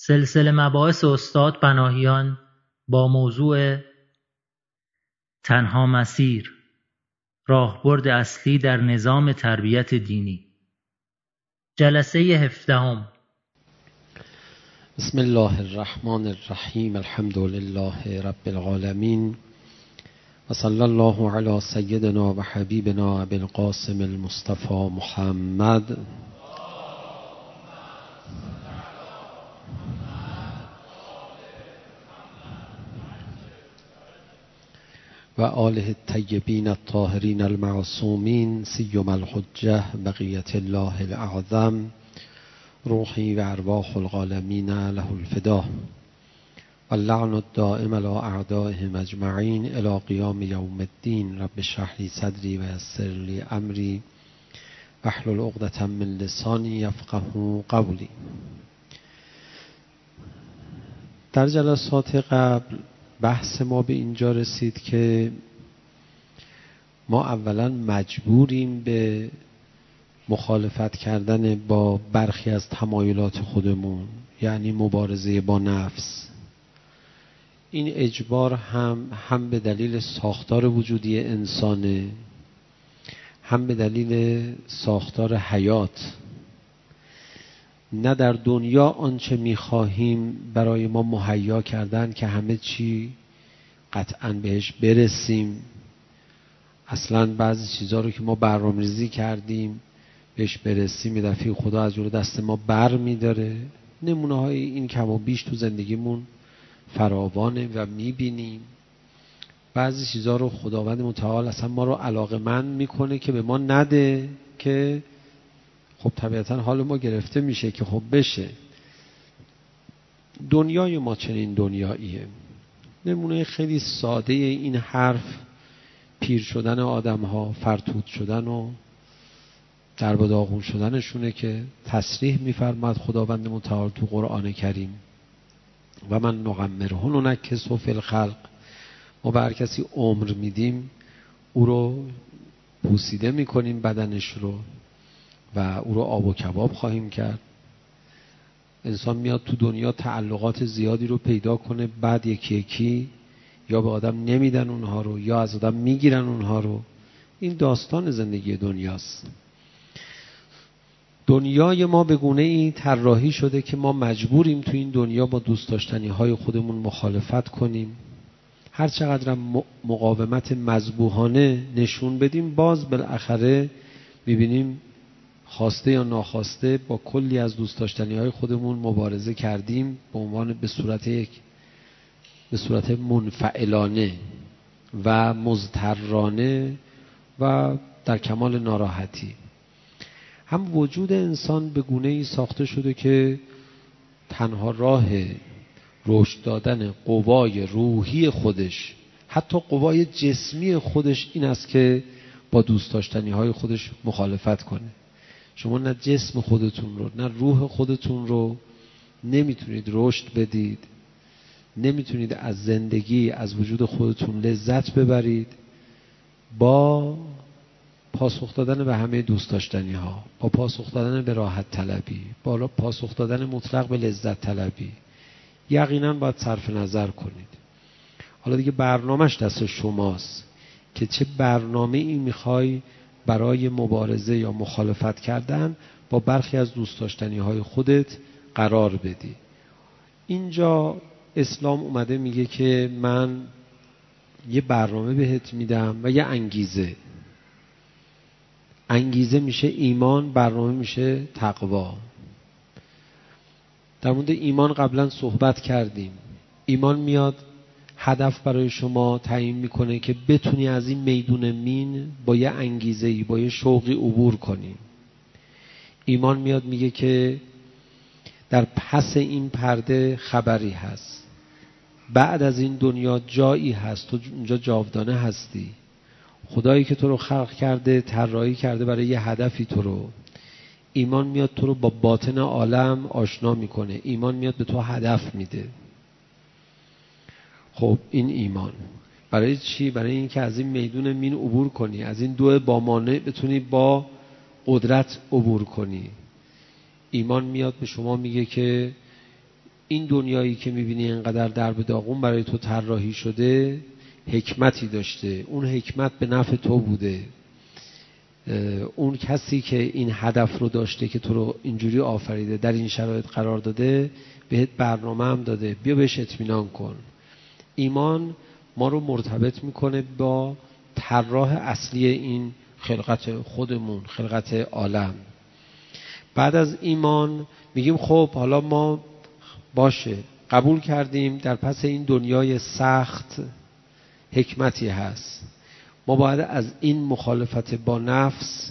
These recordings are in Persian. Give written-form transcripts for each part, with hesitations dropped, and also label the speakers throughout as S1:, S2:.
S1: سلسله مباحث استاد پناهیان با موضوع تنها مسیر، راهبرد اصلی در نظام تربیت دینی. جلسه 17.
S2: بسم الله الرحمن الرحیم. الحمد لله رب العالمین و صلی الله علی سیدنا و حبیبنا ابی القاسم المصطفى محمد و آله الطیبین الطاهرین المعصومین سیما الحجة بقیة الله الاعظم روحی و ارواح العالمین له الفدا و اللعن الدائم علی اعدائهم اجمعین الی قیام یوم الدین. رب اشرح لی صدری و یسر لی امری واحلل عقدة من لسانی یفقهوا قولی. در جلسات قبل بحث ما به اینجا رسید که ما اولا مجبوریم به مخالفت کردن با برخی از تمایلات خودمون، یعنی مبارزه با نفس. این اجبار هم به دلیل ساختار وجودی انسانه، هم به دلیل ساختار حیات. نه در دنیا آنچه می‌خواهیم برای ما مهیا کردن که همه چی قطعاً بهش برسیم. اصلاً بعضی چیزها رو که ما برنامه‌ریزی کردیم بهش برسیم، یه دفعه خدا از جلو دست ما بر می‌داره. نمونه‌های این کم و بیش تو زندگیمون فراوانه و می‌بینیم. بعضی چیزها رو خداوند متعال اصلا ما رو علاقه‌مند می‌کنه که به ما نده، که خب طبیعتاً حال ما گرفته میشه که خب بشه. دنیای ما چنین دنیاییه. نمونه خیلی ساده این حرف پیر شدن آدم‌ها، فرتوت شدن و درب و داغون شدنشونه که تصریح می‌فرماد خداوند متعال تو قرآن کریم و من نقمره ننکسه فی الخلق. ما به هر کسی عمر میدیم او رو پوسیده میکنیم، بدنش رو، و او رو آب و کباب خواهیم کرد. انسان میاد تو دنیا تعلقات زیادی رو پیدا کنه، بعد یکی یکی یا به آدم نمیدن اونها رو یا از آدم میگیرن اونها رو. این داستان زندگی دنیاست. دنیای ما به گونه ای طراحی شده که ما مجبوریم تو این دنیا با دوست داشتنی های خودمون مخالفت کنیم. هر چقدر مقاومت مذبوحانه نشون بدیم، باز بالاخره میبینیم خواسته یا ناخواسته با کلی از دوست داشتنی های خودمون مبارزه کردیم، به عنوان به صورت منفعلانه و مضطرانه و در کمال ناراحتی. هم وجود انسان به گونه‌ای ساخته شده که تنها راه رشد دادن قوای روحی خودش، حتی قوای جسمی خودش، این است که با دوست داشتنی های خودش مخالفت کنه. شما نه جسم خودتون رو نه روح خودتون رو نمیتونید رشد بدید، نمیتونید از زندگی، از وجود خودتون لذت ببرید با پاسخ دادن به همه دوست داشتنی ها، با پاسخ دادن به راحت طلبی، با پاسخ دادن مطلق به لذت طلبی. یقینا باید صرف نظر کنید. حالا دیگه برنامه‌اش دست شماست که چه برنامه ای میخوای برای مبارزه یا مخالفت کردن با برخی از دوست داشتنی های خودت قرار بدی. اینجا اسلام اومده میگه که من یه برنامه بهت میدم و یه انگیزه میشه ایمان، برنامه میشه تقوا. در مورد ایمان قبلا صحبت کردیم. ایمان میاد هدف برای شما تعیین میکنه که بتونی از این میدون مین با یه انگیزه‌ای، با یه شوقی عبور کنی. ایمان میاد میگه که در پس این پرده خبری هست، بعد از این دنیا جایی هست، تو اونجا جاودانه هستی. خدایی که تو رو خلق کرده، طراحی کرده برای یه هدفی تو رو. ایمان میاد تو رو با باطن عالم آشنا میکنه. ایمان میاد به تو هدف میده. خب این ایمان برای چی؟ برای اینکه از این میدون مین عبور کنی، از این دو بامانه بتونی با قدرت عبور کنی. ایمان میاد به شما میگه که این دنیایی که میبینی اینقدر درب داغون برای تو طراحی شده حکمتی داشته، اون حکمت به نفع تو بوده. اون کسی که این هدف رو داشته که تو رو اینجوری آفریده، در این شرایط قرار داده، بهت برنامه هم داده، بیا بهش اطمینان کن. ایمان ما رو مرتبط میکنه با طراح اصلی این خلقت خودمون، خلقت عالم. بعد از ایمان میگیم خب حالا ما باشه قبول کردیم در پس این دنیای سخت حکمتی هست، ما باید از این مخالفت با نفس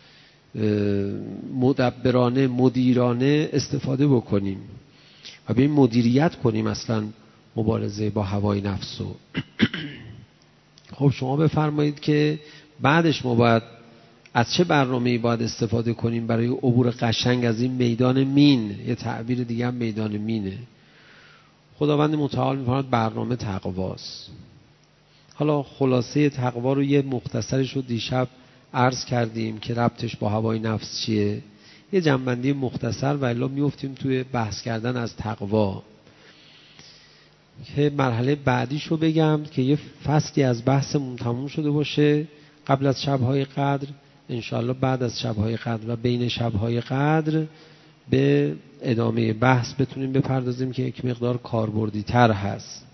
S2: مدبرانه مدیرانه استفاده بکنیم و به این مدیریت کنیم اصلا مبارزه با هوای نفس رو. خب شما بفرمایید که بعدش ما باید از چه برنامه‌ای باید استفاده کنیم برای عبور قشنگ از این میدان مین؟ یه تعبیر دیگه هم میدان مینه. خداوند متعال می‌فرماید برنامه تقواست. حالا خلاصه تقوا رو یه مختصرش رو دیشب عرض کردیم که ربطش با هوای نفس چیه، یه جنبندی مختصر و الا میافتیم توی بحث کردن از تقوا که مرحله بعدیش رو بگم که یه فصلی از بحثمون تموم شده باشه قبل از شب‌های قدر، انشاءالله بعد از شب‌های قدر و بین شب‌های قدر به ادامه بحث بتونیم بپردازیم که یک مقدار کاربردی تر هست.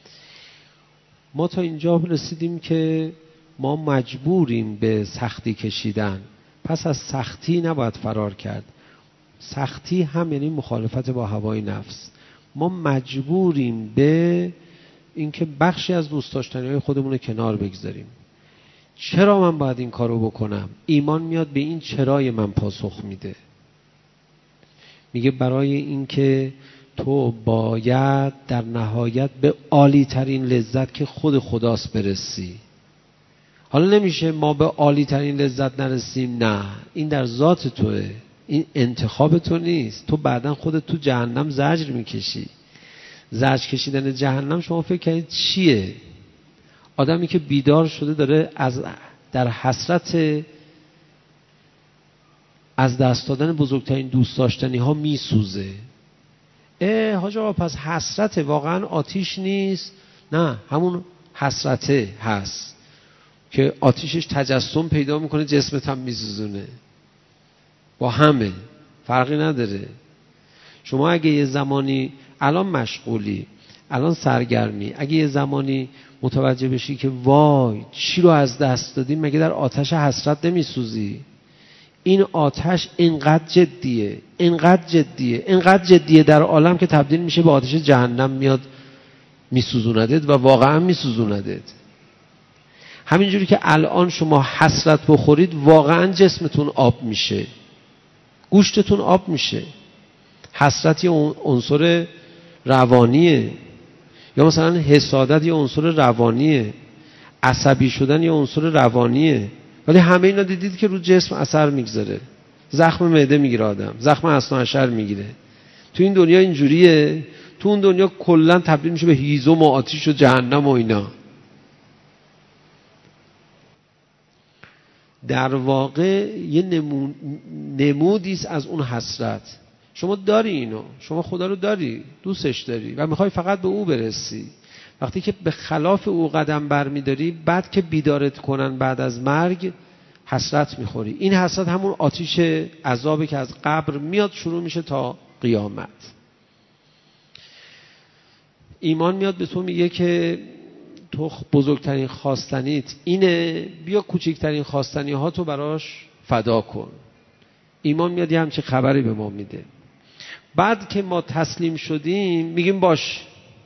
S2: ما تا اینجا رسیدیم که ما مجبوریم به سختی کشیدن، پس از سختی نباید فرار کرد. سختی هم یعنی مخالفت با هوای نفس. ما مجبوریم به اینکه بخشی از دوست داشتنی‌های خودمون رو کنار بگذاریم. چرا من باید این کارو بکنم؟ ایمان میاد به این چرای من پاسخ میده. میگه برای اینکه تو باید در نهایت به عالی ترین لذت که خود خداست برسی. حالا نمیشه ما به عالی ترین لذت نرسیم، نه، این در ذات توه، این انتخاب تو نیست. تو بعداً خودت تو جهنم زجر میکشی. زجر کشیدن جهنم شما فکر کنید چیه؟ آدمی که بیدار شده داره در حسرت از دست دادن بزرگترین دوست داشتنی ها میسوزه. حاج آقا پس حسرته، واقعا آتیش نیست؟ نه، همون حسرته هست که آتیشش تجسم پیدا میکنه، جسمت هم میسوزونه. با همه فرقی نداره. شما اگه یه زمانی الان مشغولی، الان سرگرمی، اگه یه زمانی متوجه بشی که وای چی رو از دست دادی، مگه در آتش حسرت نمیسوزی؟ این آتش اینقدر جدیه، اینقدر جدیه، اینقدر جدیه در عالم که تبدیل میشه به آتش جهنم، میاد میسوزوندت و واقعا میسوزوندت. همینجوری که الان شما حسرت بخورید واقعا جسمتون آب میشه، گوشتتون آب میشه. حسرت یه عنصر روانیه، یا مثلا حسادت یه عنصر روانیه، عصبی شدن یه عنصر روانیه، ولی همه اینا دیدید که رو جسم اثر میگذاره. زخم معده میگیره آدم، زخم اثناعشر میگیره. تو این دنیا اینجوریه، تو اون دنیا کلا تبدیل میشه به هیزم و آتیش و جهنم و اینا. در واقع یه نمودیست از اون حسرت. شما داری اینو، شما خدا رو داری، دوستش داری و میخوای فقط به او برسی. وقتی که به خلاف او قدم برمیداری، بعد که بیدارت کنن بعد از مرگ حسرت میخوری. این حسرت همون آتیش عذابی که از قبر میاد شروع میشه تا قیامت. ایمان میاد به تو میگه که تو بزرگترین خواستنیت اینه، بیا کوچکترین خواستنی ها تو براش فدا کن. ایمان میاد یه همچه خبری به ما میده. بعد که ما تسلیم شدیم میگیم باش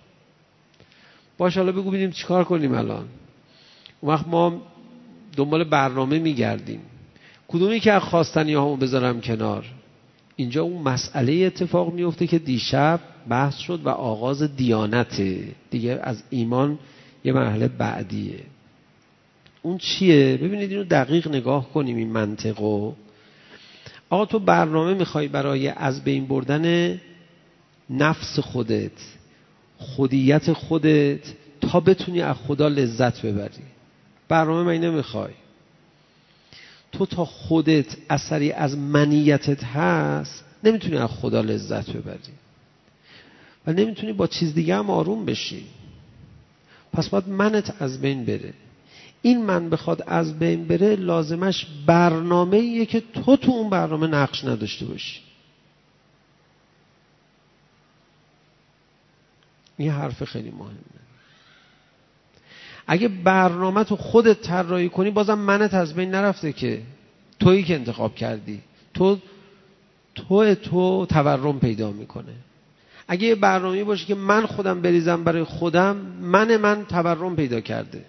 S2: حالا بگو ببینیم چیکار کنیم الان. اون وقت ما دنبال برنامه میگردیم، کدومی که از خواستنی هامو بذارم کنار. اینجا اون مسئله اتفاق میفته که دیشب بحث شد و آغاز دیانته دیگه. از ایمان یه مرحله بعدیه. اون چیه؟ ببینید اینو دقیق نگاه کنیم این منطقو. آقا تو برنامه میخوای برای از بین بردن نفس خودت، خودیت خودت، تا بتونی از خدا لذت ببری. برنامه من نمیخوای. تو تا خودت اثری از منیتت هست نمیتونی از خدا لذت ببری. و نمیتونی با چیز دیگه هم آروم بشی. پس باید منت از بین بره. این من بخواد از بین بره لازمش برنامه‌ایه که تو اون برنامه نقش نداشته باشی. این حرف خیلی مهمه. اگه برنامه تو خودت طراحی کنی بازم منت از بین نرفته که تویی که انتخاب کردی. تو تورم پیدا میکنه. اگه یه برنامه‌ای باشه که من خودم بریزم برای خودم، من تورم پیدا کرده.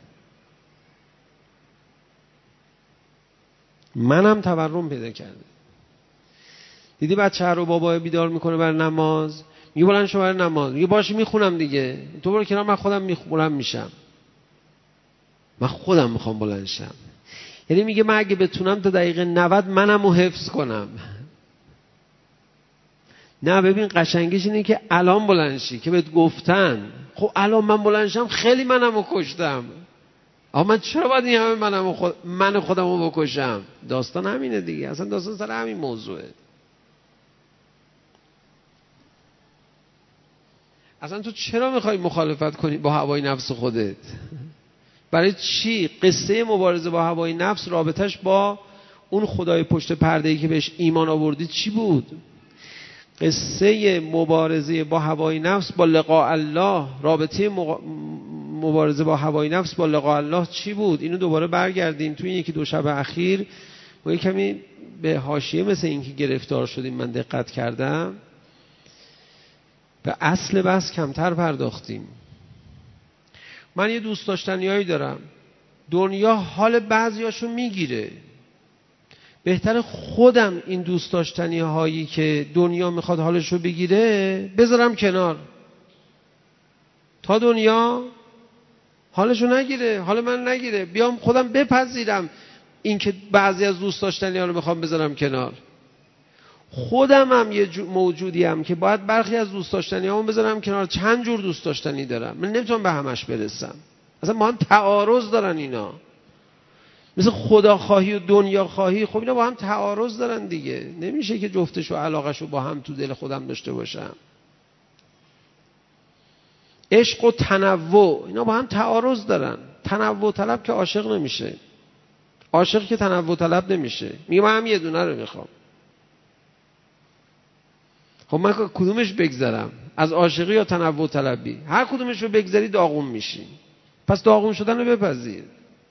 S2: منم تورم پیدا کرده. دیدی بچه رو بابا بیدار میکنه برای نماز، میگه بلند شو برای نماز، میگه باشه میخونم دیگه، تو برو کنار، من خودم میخونم میشم، من خودم میخوام بلند شم. یعنی میگه من اگه بتونم تا دقیقه 90 منمو حفظ کنم. نه ببین قشنگیش اینه که الان بلند شی که بهت گفتن خب الان من بلند شم خیلی منمو کشتم، اما من چرا باید این همه من خودمو بکشم؟ داستان همینه دیگه، اصلا داستان سر همین موضوعه. اصلا تو چرا میخوای مخالفت کنی با هوای نفس خودت؟ برای چی؟ قصه مبارزه با هوای نفس رابطش با اون خدای پشت پرده‌ای که بهش ایمان آوردی چی بود؟ قصه مبارزه با هوای نفس با لقاء الله، رابطه مبارزه با هوای نفس با لقاء الله چی بود؟ اینو دوباره برگردیم توی یکی دو شب اخیر ما کمی به حاشیه مثل این که گرفتار شدیم من دقت کردم، به اصل بحث کمتر پرداختیم. من یه دوست داشتنیایی دارم، دنیا حال بعضیاشو میگیره، بهتر خودم این دوست داشتنی هایی که دنیا میخواد حالشو بگیره بذارم کنار تا دنیا حالشو نگیره، حال من نگیره، بیام خودم بپذیرم این که بعضی از دوست داشتنی ها رو میخوام بذارم کنار. خودم هم یه موجودی هم که باید برخی از دوست داشتنی هامو بذارم کنار. چند جور دوست داشتنی دارم، من نمیتونم به همش برسم، اصلا با هم تعارض دارن اینا، مثل خداخواهی و دنیا خواهی، خب اینا با هم تعارض دارن دیگه، نمیشه که جفتش و علاقش رو با هم تو دل خودم داشته باشم. عشق و تنوع اینا با هم تعارض دارن، تنوع طلب که عاشق نمیشه، عاشق که تنوع طلب نمیشه، میگه من هم یه دونه رو میخوام. خب من کدومش بگذرم؟ از عاشقی یا تنوع طلبی؟ هر کدومش رو بگذری داغون میشی، پس داغون شدن رو بپذیر.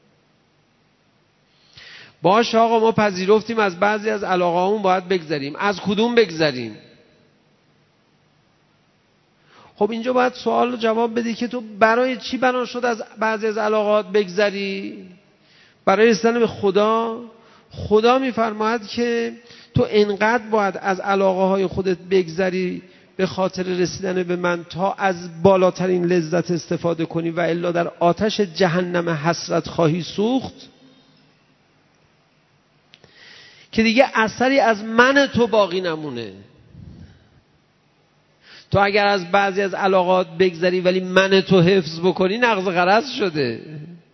S2: باشه آقا ما پذیرفتیم از بعضی از علاقه‌هامون باید بگذریم، از کدوم بگذریم؟ خب اینجا باید سوال رو جواب بدی که تو برای چی بنا شد از بعضی از علاقات بگذری؟ برای رسیدن به خدا؟ خدا میفرماید که تو انقدر باید از علاقه‌های خودت بگذری به خاطر رسیدن به من تا از بالاترین لذت استفاده کنی و الا در آتش جهنم حسرت خواهی سوخت که دیگه اثری از من تو باقی نمونه. تو اگر از بعضی از علاقات بگذری ولی من تو حفظ بکنی نقض غرض شده،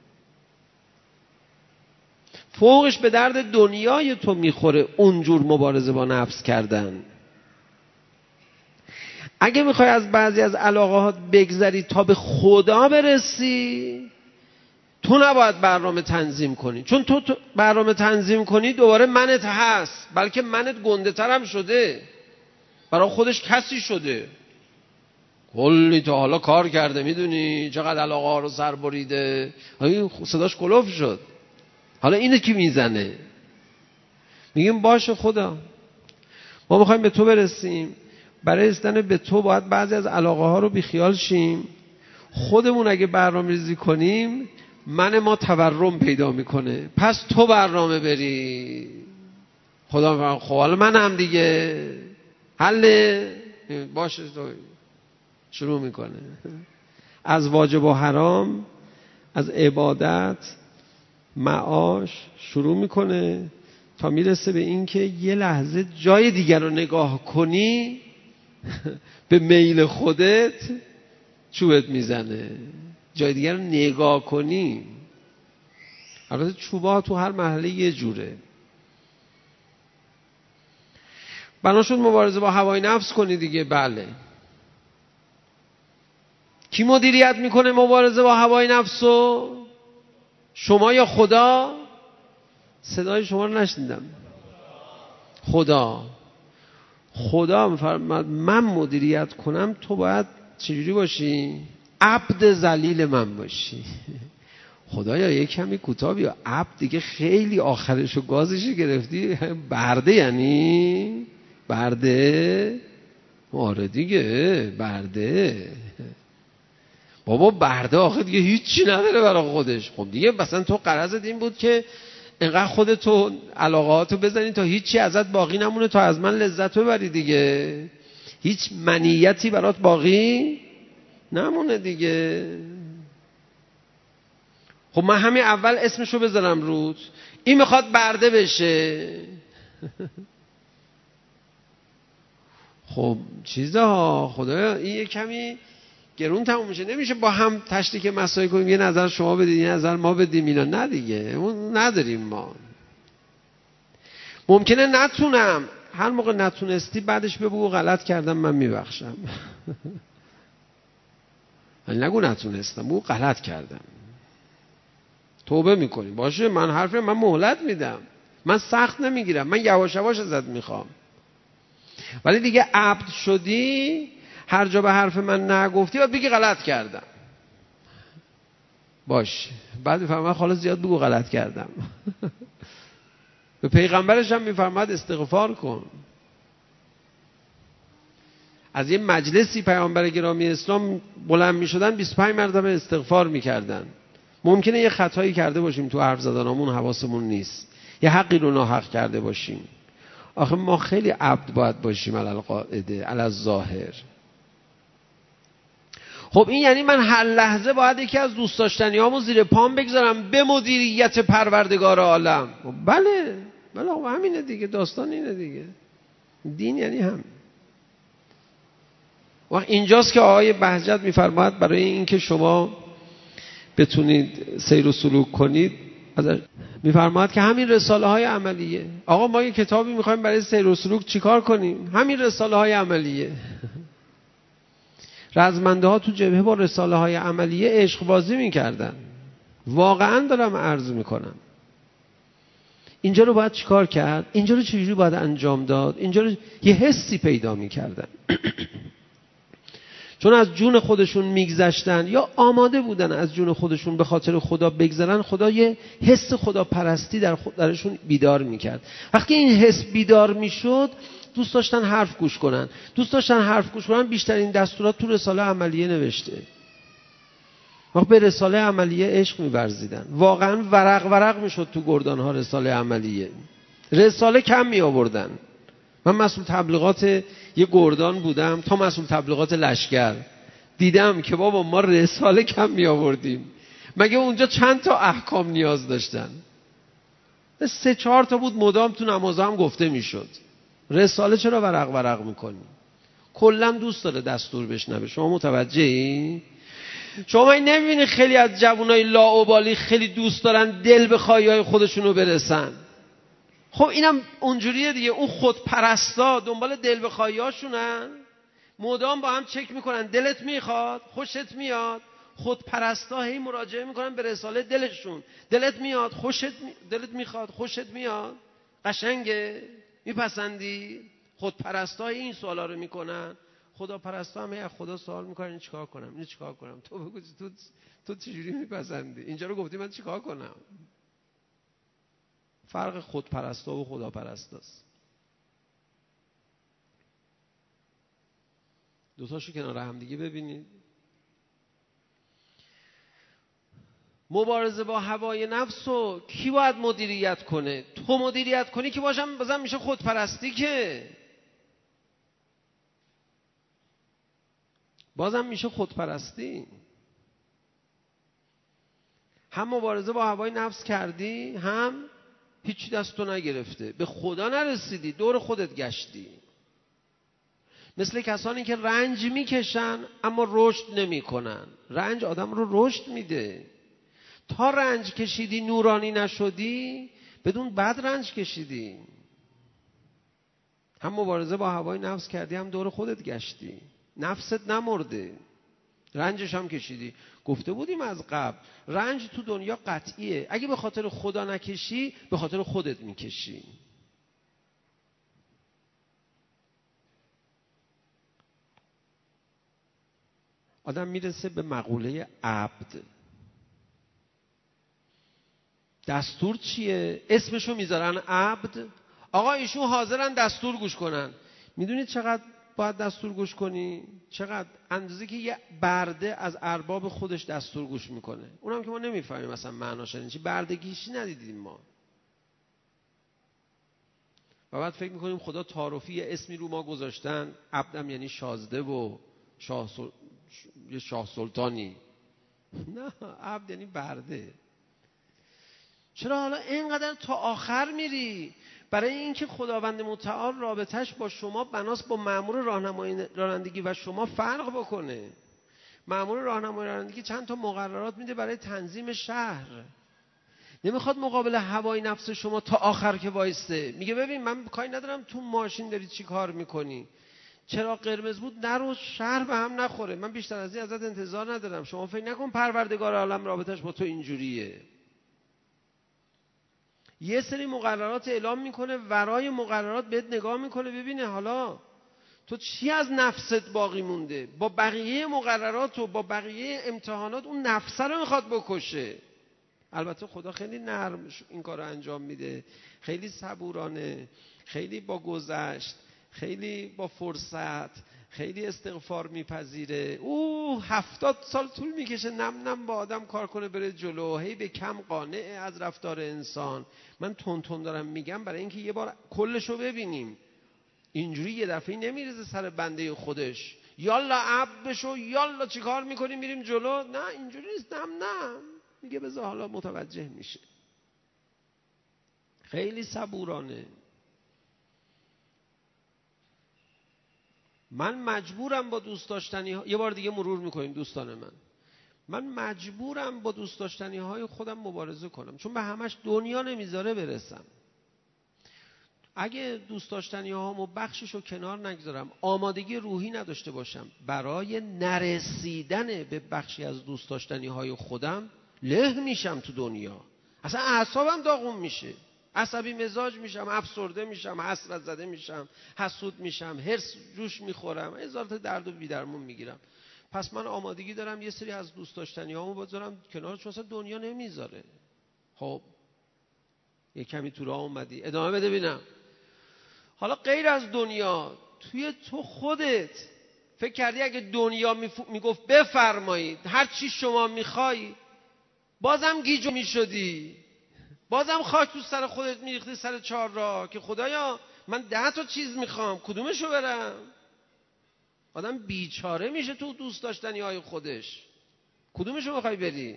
S2: فوقش به درد دنیای تو میخوره اونجور مبارزه با نفس کردن. اگه میخوای از بعضی از علاقات بگذری تا به خدا برسی، تو نباید برنامه تنظیم کنی، چون تو برنامه تنظیم کنی دوباره منت هست، بلکه منت گنده تر هم شده، برای خودش کسی شده، کلی تا حالا کار کرده، میدونی چقدر علاقه ها رو سر بریده، صداش کلوف شد، حالا اینه که میزنه. میگیم باشه خدا ما میخوایم به تو برسیم، برای رسیدن به تو باید بعضی از علاقه ها رو بیخیال شیم. خودمون اگه برنامه ریزی کنیم من ما تورم پیدا میکنه، پس تو برنامه بری. خدا میفرماید خب حالا من هم دیگه حل باشه، تو شروع میکنه از واجب و حرام، از عبادت معاش شروع میکنه تا میرسه به این که یه لحظه جای دیگر رو نگاه کنی به میل خودت چوبت میزنه، جای دیگر رو نگاه کنی. البته چوبا تو هر محله یه جوره. بنا شد مبارزه با هوای نفس کنی دیگه. بله کی مدیریت میکنه مبارزه با هوای نفسو؟ شما یا خدا؟ صدای شما رو نشنیدم. خدا میفرماد من مدیریت کنم، تو باید چجوری باشی؟ عبد ذلیل من باشی. خدایا یک کمی کوتاه بیا. عبد دیگه خیلی آخرشو گازشو گرفتی. برده یعنی برده؟ آره دیگه برده. بابا برده آخه دیگه هیچی نداره برای خودش. خب دیگه مثلا تو غرضت این بود که اینقدر خودتو علاقاتو بزنی تا هیچی ازت باقی نمونه، تا از من لذت ببری دیگه، هیچ منیتی برات باقی نمونه دیگه. خب من همین اول اسمشو بذارم رود، این میخواد برده بشه. خب چیزا خدایا این یه کمی گرون تموم میشه. نمیشه با هم تشریک مسائل کنیم، یه نظر شما بدید یه نظر ما بدیم، اینا نه دیگه، اون نداریم ما. ممکنه نتونم، هر موقع نتونستی بعدش بگو غلط کردم من میبخشم. نگو نتونستم، بگو غلط کردم، توبه میکنی. باشه من من مهلت میدم، من سخت نمیگیرم، من یواش یواش ازت میخوام. ولی دیگه عبد شدی، هر جا به حرف من نگفتی باید بگی غلط کردم. باش بعد میفرماد خلاص زیاد بگو غلط کردم. به پیغمبرش هم میفرماد استغفار کن. از یه مجلسی پیامبر گرامی اسلام بلند میشدن 25 مرتبه استغفار میکردن. ممکنه یه خطایی کرده باشیم تو حرف زدنمون، حواسمون نیست، یه حقی رو ناحق کرده باشیم. آخه ما خیلی عبد باید باشیم علی القاعده علی الظاهر. خب این یعنی من هر لحظه باید یکی از دوست داشتنیامو زیر پام بگذارم به مدیریت پروردگار عالم. بله خب همینه دیگه، داستان اینه دیگه، دین یعنی هم. وقت اینجاست که آقای بهجت میفرماید برای اینکه شما بتونید سیر و سلوک کنید، میفرماید که همین رساله های عملیه. آقا ما یه کتابی میخوایم برای سیر و سلوک چیکار کنیم؟ همین رساله های عملیه. رزمنده ها تو جبهه با رساله های عملیه عشق بازی میکردن. واقعا دارم عرض میکنم. اینجا رو باید چیکار کرد؟ اینجا رو چجوری باید انجام داد؟ اینجا رو یه حسی پیدا میکردن. چون از جون خودشون میگذشتن یا آماده بودن از جون خودشون به خاطر خدا بگذرن، خدا یه حس خدا پرستی درشون بیدار میکرد. وقتی این حس بیدار میشد دوست داشتن حرف گوش کنن. بیشترین دستورات تو رساله عملیه نوشته. وقت به رساله عملیه عشق می‌ورزیدن. واقعا ورق میشد تو گردان‌ها رساله عملیه. رساله کم می آوردن. من مسئول تبلیغات یه گردان بودم تا مسئول تبلیغات لشکر. دیدم که بابا ما رساله کم می آوردیم. مگه اونجا چند تا احکام نیاز داشتن؟ 3-4 تا بود مدام تو نمازها هم گفته میشد. رساله چرا ورق میکنی؟ کلا دوست داره دستور بشنوه. شما متوجهی؟ شما این نمیبینی خیلی از جوانای لاابالی خیلی دوست دارن دل به خواهی‌های خودشونو برسن؟ خب اینم اونجوریه دیگه. اون خودپرستا دنبال دل به خواهی‌هاشونن، مدام با هم چک میکنن دلت میخواد، خوشت میاد. خودپرستا هی مراجعه میکنن به رساله دلشون. دلت میاد، دلت میخواد، خوشت میاد، قشنگه، میپسندی؟ خودپرستا این سوالا رو میکنن. خدا پرستا هم از خدا سوال میکنن این چیکار کنم، این چیکار کنم. تو بگو تو چجوری میپسندی؟ اینجا رو گفتی من چیکار کنم. فرق خودپرستا و خدا پرستاست. دوتاشو کنار هم دیگه ببینید. مبارزه با هوای نفس رو کی باید مدیریت کنه؟ تو مدیریت کنی که بازم میشه خودپرستی، که بازم میشه خودپرستی. هم مبارزه با هوای نفس کردی، هم هیچی دستو نگرفته، به خدا نرسیدی، دور خودت گشتی. مثل کسانی که رنج میکشن اما رشد نمیکنن. رنج آدم رو رشد میده. تا رنج کشیدی نورانی نشدی، بدون بد رنج کشیدی. هم مبارزه با هوای نفس کردی، هم دور خودت گشتی، نفست نمرده. رنجش هم کشیدی. گفته بودیم از قبل رنج تو دنیا قطعیه. اگه به خاطر خدا نکشی به خاطر خودت میکشی. آدم میرسه به مقوله عبد. دستور چیه؟ اسمشو میذارن عبد. آقا ایشون حاضرن دستور گوش کنن. میدونید چقدر باید دستور گوش کنی؟ چقدر؟ اندازه که یه برده از ارباب خودش دستور گوش میکنه. اونم که ما نمیفهمیم مثلا معناش چی. بردگیشی ندیدیم ما. و بعد فکر میکنیم خدا تعارفی یه اسمی رو ما گذاشتن، عبدم یعنی شازده و یه شاه سلطانی. نه، عبد یعنی برده. چرا حالا اینقدر تا آخر میری؟ برای اینکه خداوند متعال رابطش با شما بناس با مأمور راهنمایی رانندگی و شما فرق بکنه. مأمور راهنمایی رانندگی چند تا مقررات میده برای تنظیم شهر. نمیخواد مقابل هوای نفس شما تا آخر که وایسته. میگه ببین من کاری ندارم تو ماشین داری چی کار میکنی، چرا قرمز بود نرو، شهر به هم نخوره. من بیشتر از این ازت انتظار ندارم. شما فکر نکن پروردگار عالم رابطش با تو اینجوریه. یه سری مقررات اعلام میکنه، ورای مقررات بهت نگاه میکنه ببینه حالا تو چی از نفست باقی مونده. با بقیه مقررات و با بقیه امتحانات اون نفسه رو میخواد بکشه. البته خدا خیلی نرم این کار رو انجام میده، خیلی صبورانه، خیلی با گذشت، خیلی با فرصت، خیلی استغفار میپذیره. 70 سال طول میکشه نم نم با آدم کار کنه بره جلو. هی به کم قانع از رفتار انسان. من تون دارم میگم برای اینکه یه بار کلشو ببینیم. اینجوری یه دفعه نمیریزه سر بنده خودش یالا عبد بشو، یالا چی کار میکنیم میریم جلو. نه اینجوری نیست. نم میگه بذار حالا متوجه میشه. خیلی صبورانه. من مجبورم با دوست داشتنی یه بار دیگه مرور میکنیم دوستان من مجبورم با دوست داشتنی های خودم مبارزه کنم، چون به همش دنیا نمیذاره برسم. اگه دوست داشتنی هامو بخششو کنار نگذارم، آمادگی روحی نداشته باشم برای نرسیدن به بخشی از دوست داشتنی های خودم، له میشم تو دنیا. اصلا اعصابم داغون میشه، عصبی مزاج میشم، افسرده میشم، حسرت زده میشم، حسود میشم، هرس جوش میخورم، هزار تا درد و بی‌درمون میگیرم. پس من آمادگی دارم یه سری از دوست داشتنی هامو بذارم کنار، چون اصلا دنیا نمیذاره. خب یه کمی تو راه اومدی، ادامه بده ببینم. حالا غیر از دنیا، توی تو خودت فکر کردی اگه دنیا میگفت بفرمایید هر چی شما میخوای، بازم گیجو میشدی، بازم خاک تو سر خودت میریختی سر چهار راه که خدایا من 10 تا چیز میخوام کدومشو برم؟ آدم بیچاره میشه تو دوست داشتنی های خودش. کدومشو میخوای بری؟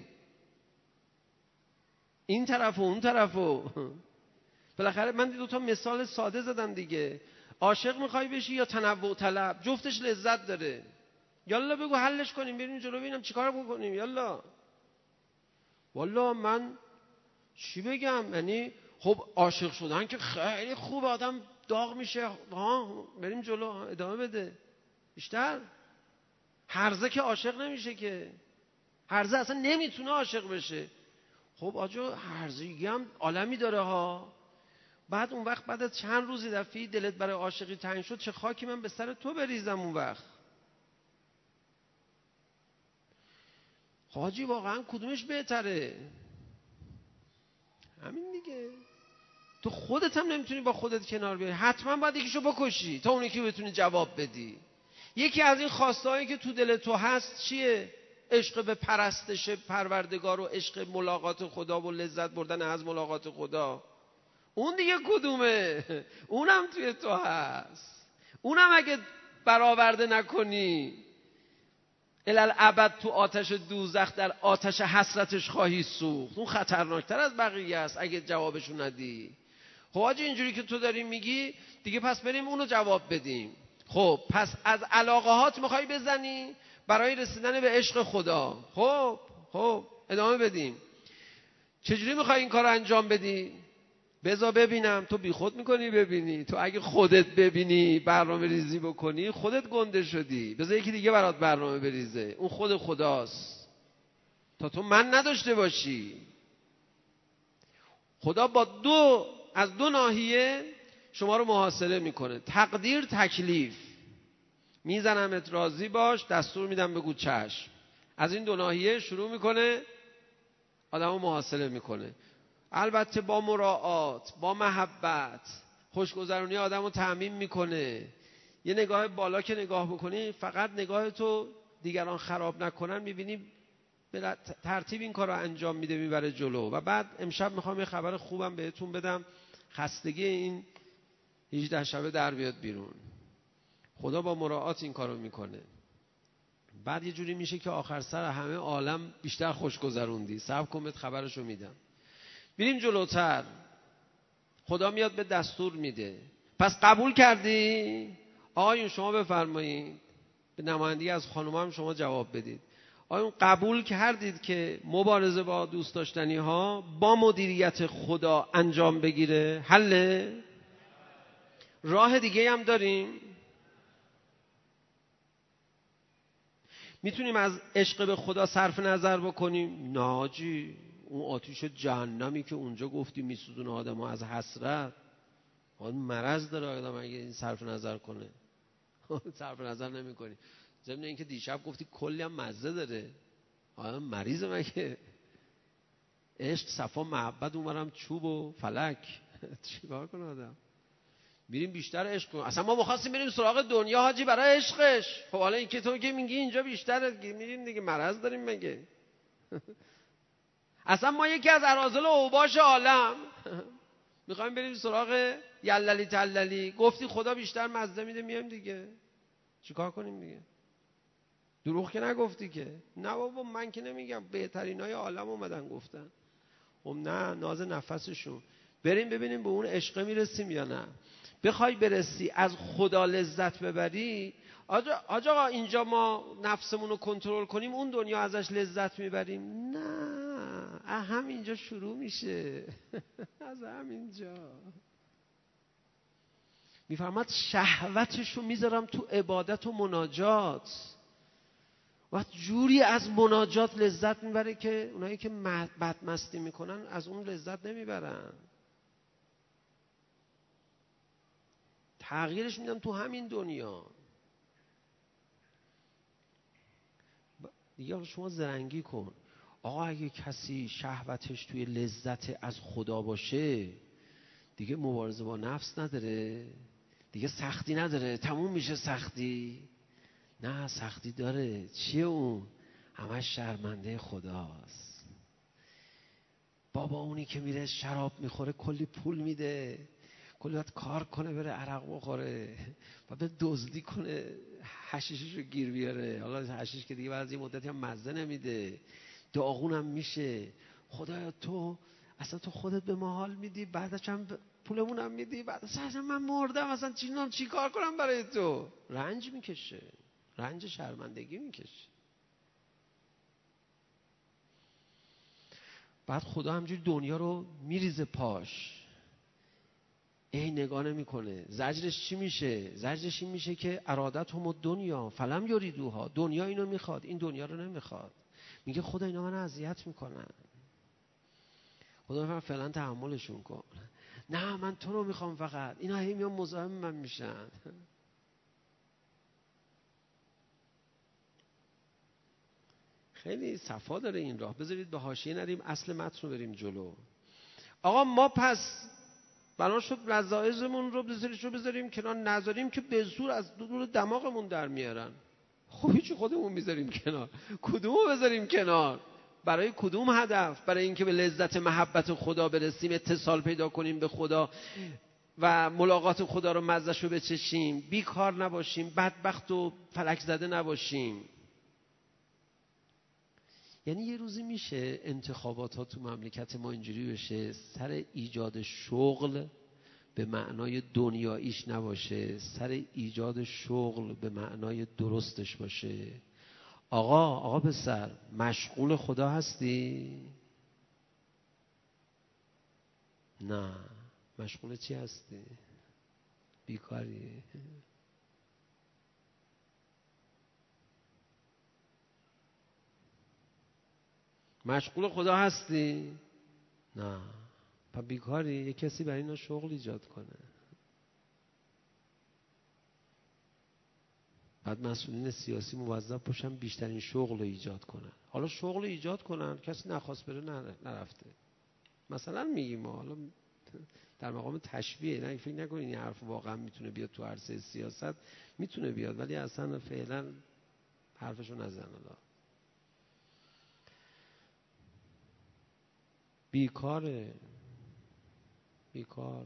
S2: این طرف و اون طرف و بالاخره من 2 تا مثال ساده زدم دیگه. عاشق میخوای بشی یا تنوع طلب؟ جفتش لذت داره. یالا بگو حلش کنیم بریم جلو ببینم چیکار بکنیم. یالا والا من چی بگم، یعنی خب عاشق شدن که خیلی خوب، آدم داغ میشه. بریم جلو، ادامه بده. بیشتر هرزه که عاشق نمیشه که، هرزه اصلا نمیتونه عاشق بشه. خب آجا هرزگی هم عالمی داره ها. بعد اون وقت بعد از چند روزی دفعی دلت برای عاشقی تنگ شد، چه خاکی من به سر تو بریزم اون وقت. حاجی واقعا کدومش بهتره؟ همین دیگه. تو خودت هم نمیتونی با خودت کنار بیای، حتما باید یکیشو بکشی تا اون یکی بتونی جواب بدی. یکی از این خواستهایی که تو دل تو هست چیه؟ عشق به پرستش پروردگار و عشق ملاقات خدا و لذت بردن از ملاقات خدا. اون دیگه کدومه؟ اونم توی تو هست. اونم اگه برآورده نکنی الالعبد تو آتش دوزخ در آتش حسرتش خواهی سوخت. اون خطرناکتر از بقیه است اگه جوابشو ندی. خب آجی اینجوری که تو داری میگی دیگه، پس بریم اونو جواب بدیم. خب پس از علاقه هات میخوای بزنی برای رسیدن به عشق خدا. خب ادامه بدیم. چجوری میخوای این کار رو انجام بدی؟ بذار ببینم. تو بیخود میکنی ببینی؟ تو اگه خودت ببینی برنامه ریزی بکنی خودت گنده شدی. بذار یکی دیگه برات برنامه بریزه، اون خود خداست، تا تو من نداشته باشی. خدا با از دو ناحیه شما رو محاصره میکنه، تقدیر، تکلیف. میزنمت راضی باش، دستور میدم بگو چشم. از این دو ناحیه شروع میکنه آدمو محاصره میکنه. البته با مراعات، با محبت، خوشگذرونی آدمو تأمین میکنه. یه نگاه بالا که نگاه بکنی، فقط نگاه تو دیگران خراب نکنن، میبینی به ترتیب این کار رو انجام میده، میبره جلو. و بعد امشب میخوام یه خبر خوبم بهتون بدم، خستگی این 18 شبه در بیاد بیرون. خدا با مراعات این کار رو میکنه. بعد یه جوری میشه که آخر سر همه عالم بیشتر خوش گذروندی. صبر کن بهت خبرشو میدم. بریم جلوتر. خدا میاد به دستور میده. پس قبول کردی؟ آقایون شما بفرمایید، به نمایندگی از خانومم شما جواب بدید. آقایون قبول کردید که مبارزه با دوست داشتنی ها با مدیریت خدا انجام بگیره؟ حله؟ راه دیگه هم داریم؟ میتونیم از عشق به خدا صرف نظر بکنیم؟ نه جی، اون آتیش جهنمی که اونجا گفتی میسوزونه آدمو از حسرت، اون مرض داره آدم اگه این صرف نظر کنه. صرف نظر نمی‌کنی. ضمن اینکه دیشب گفتی کلی هم مزه داره، آدم مریضه مگه؟ عشق، صفا، محبت، اونورم چوب و فلک. چیکار کنه آدم؟ میریم بیشتر عشق کنیم. اصلا ما می‌خواستیم بریم سراغ دنیا حاجی برای عشقش. خب حالا این که تو که میگی اینجا بیشتر میریم دیگه، مرض داریم مگه؟ اصلا ما یکی از اراذل و اوباش عالم میخوایم بریم سراغ یللی تللی. گفتی خدا بیشتر مزه میده، میایم دیگه. چیکار کنیم دیگه؟ دروغ که نگفتی که. نه بابا من که نمیگم، بهترینای عالم اومدن گفتن. خب نه، ناز نفسشون. بریم ببینیم به اون عشق میرسیم یا نه. بخوای برسی از خدا لذت ببری، آقا اینجا ما نفسمون رو کنترل کنیم اون دنیا ازش لذت میبریم؟ نه، همینجا شروع میشه. از همینجا میفرماد شهوتشو میذارم تو عبادت و مناجات. و جوری از مناجات لذت میبره که اونایی که بدمستی میکنن از اون لذت نمیبرن. تغییرش میدم تو همین دنیا. دیگه شما زرنگی کن. آقا اگه کسی شهوتش توی لذت از خدا باشه، دیگه مبارزه با نفس نداره، دیگه سختی نداره، تموم میشه سختی. نه، سختی داره. چیه اون؟ همش شرمنده خداست. بابا اونی که میره شراب میخوره کلی پول میده، کلی باید کار کنه بره عرق بخوره و به دزدی کنه حشیشش رو گیر بیاره. حالا حشیش که دیگه بعد از یه مدتی هم مزه نمیده، داغونم میشه. خدایا تو اصلا تو خودت به ما حال میدی، بعدش هم پولمونم میدی، بعد اصلا من مردم، اصلا چی کار کنم برای تو؟ رنج میکشه، رنج شرمندگی میکشه. بعد خدا همجوری دنیا رو میریزه پاش، نگاه نمیکنه. زجرش چی میشه؟ زجرش این میشه که ارادتهم دنیا فلم یریدوها. دنیا اینو میخواد، این دنیا رو نمیخواد. میگه خدا اینا من اذیت میکنن. خدا میگه فعلا تحملشون کن. نه من تو رو میخوام فقط. اینا هی میان مزاحم من میشن. خیلی صفا داره این راه. بذارید به حاشیه نریم، اصل متن رو بریم جلو. آقا ما پس بنا شد لذایزمون رو بذاریم کنار، نذاریم که به زور از دور دماغمون در میارن. خب هیچی خودمون میذاریم کنار. کدومو بذاریم کنار؟ برای کدوم هدف؟ برای اینکه به لذت محبت خدا برسیم، اتصال پیدا کنیم به خدا و ملاقات خدا رو مزه‌شو بچشیم، بیکار نباشیم، بدبخت و فلک زده نباشیم. یعنی یه روزی میشه انتخابات ها تو مملکت ما اینجوری بشه سر ایجاد شغل به معنای دنیاییش نباشه، سر ایجاد شغل به معنای درستش باشه. آقا پسر مشغول خدا هستی؟ نه. مشغول چی هستی؟ بیکاری؟ مشغول خدا هستی؟ نه. پس بیکاری. یه کسی برای اینا شغل ایجاد کنه. بعد مسئولین سیاسی موظف باشن بیشترین شغل رو ایجاد کنن. حالا شغل ایجاد کنن، کسی نخواست بره نرفته. مثلا میگیم حالا در مقام تشبیه، نه فکر نکنین این حرف واقعا میتونه بیاد تو عرصه سیاست، میتونه بیاد ولی اصلا فعلا حرفشو نزن. حالا بیکار.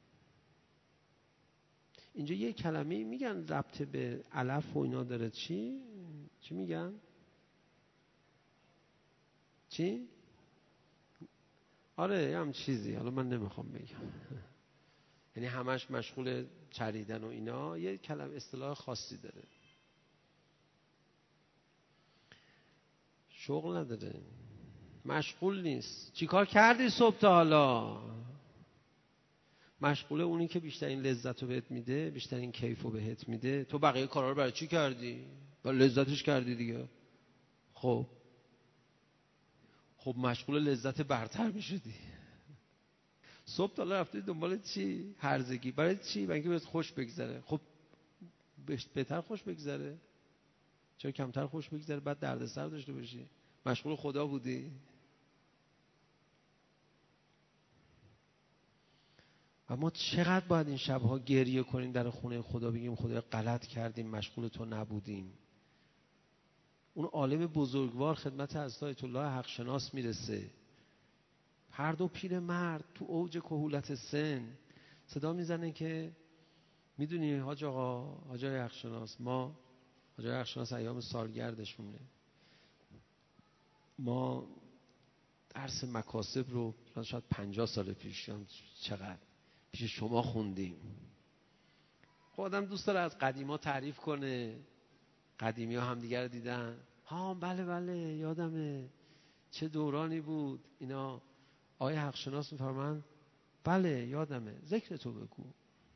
S2: اینجا یه کلمه میگن ربط به علف و اینا داره. چی میگن؟ چی؟ آره هم چیزی، حالا من نمیخوام بگم. یعنی همش مشغول چریدن و اینا. یه کلمه اصطلاح خاصی داره. شغل نداره، مشغول نیست. چیکار کردی صبح تا حالا؟ مشغول اونی که بیشترین لذت رو بهت میده، بیشترین کیف رو بهت میده. تو بقیه کارا رو برای چی کردی؟ برای لذتش کردی دیگه. خب مشغول لذت برتر میشدی. صبح تا حالا رفتی دنبال چی؟ هرزگی. برای چی؟ برای اینکه بهت خوش بگذره. خب بهتر خوش بگذره؟ چرا کمتر خوش بگذره بعد دردسر داشته باشی؟ مشغول خدا بودی؟ و ما چقدر باید این شبها گریه کنیم در خونه خدا، بگیم خدا غلط کردیم، مشغول تو نبودیم. اون عالم بزرگوار خدمت حضرت آیت الله حق شناس میرسه. هر دو پیر مرد تو اوج کهولت سن صدا میزنه که میدونی حاج آقای حق شناس، ما حاج آقای حق شناس ایام سالگردشونه، ما درس مکاسب رو شاید 50 سال پیش چقدر پیش شما خوندیم. خب آدم دوست داره از قدیما تعریف کنه. قدیمی ها هم دیگر رو دیدن. ها بله یادمه چه دورانی بود اینا. آقای حق شناس میفرمایند بله یادمه. ذکر تو بگو.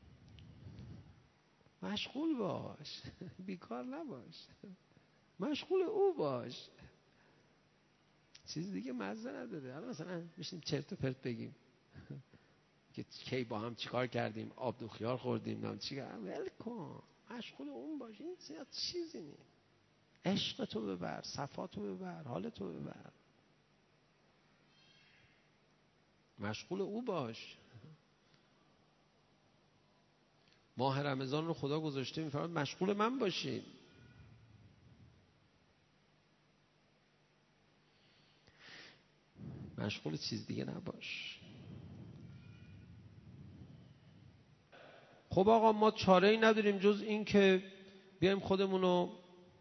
S2: مشغول باش. بیکار نباش. مشغول او باش. چیز دیگه مزه نداره. حالا مثلا میشیم چرت و پرت بگیم که کی با هم چیکار کردیم، آب دو خیار خوردیم، نام چی کردیم. ول کن. مشغول اون باش. این زیاد چیزی نیست. عشق تو ببر، صفا تو ببر، حال تو ببر. مشغول او باش. ماه رمضان رو خدا گذاشته میفرماد مشغول من باشین. مشغول چیز دیگه نباش. خب آقا ما چاره‌ای نداریم جز این که بیایم خودمونو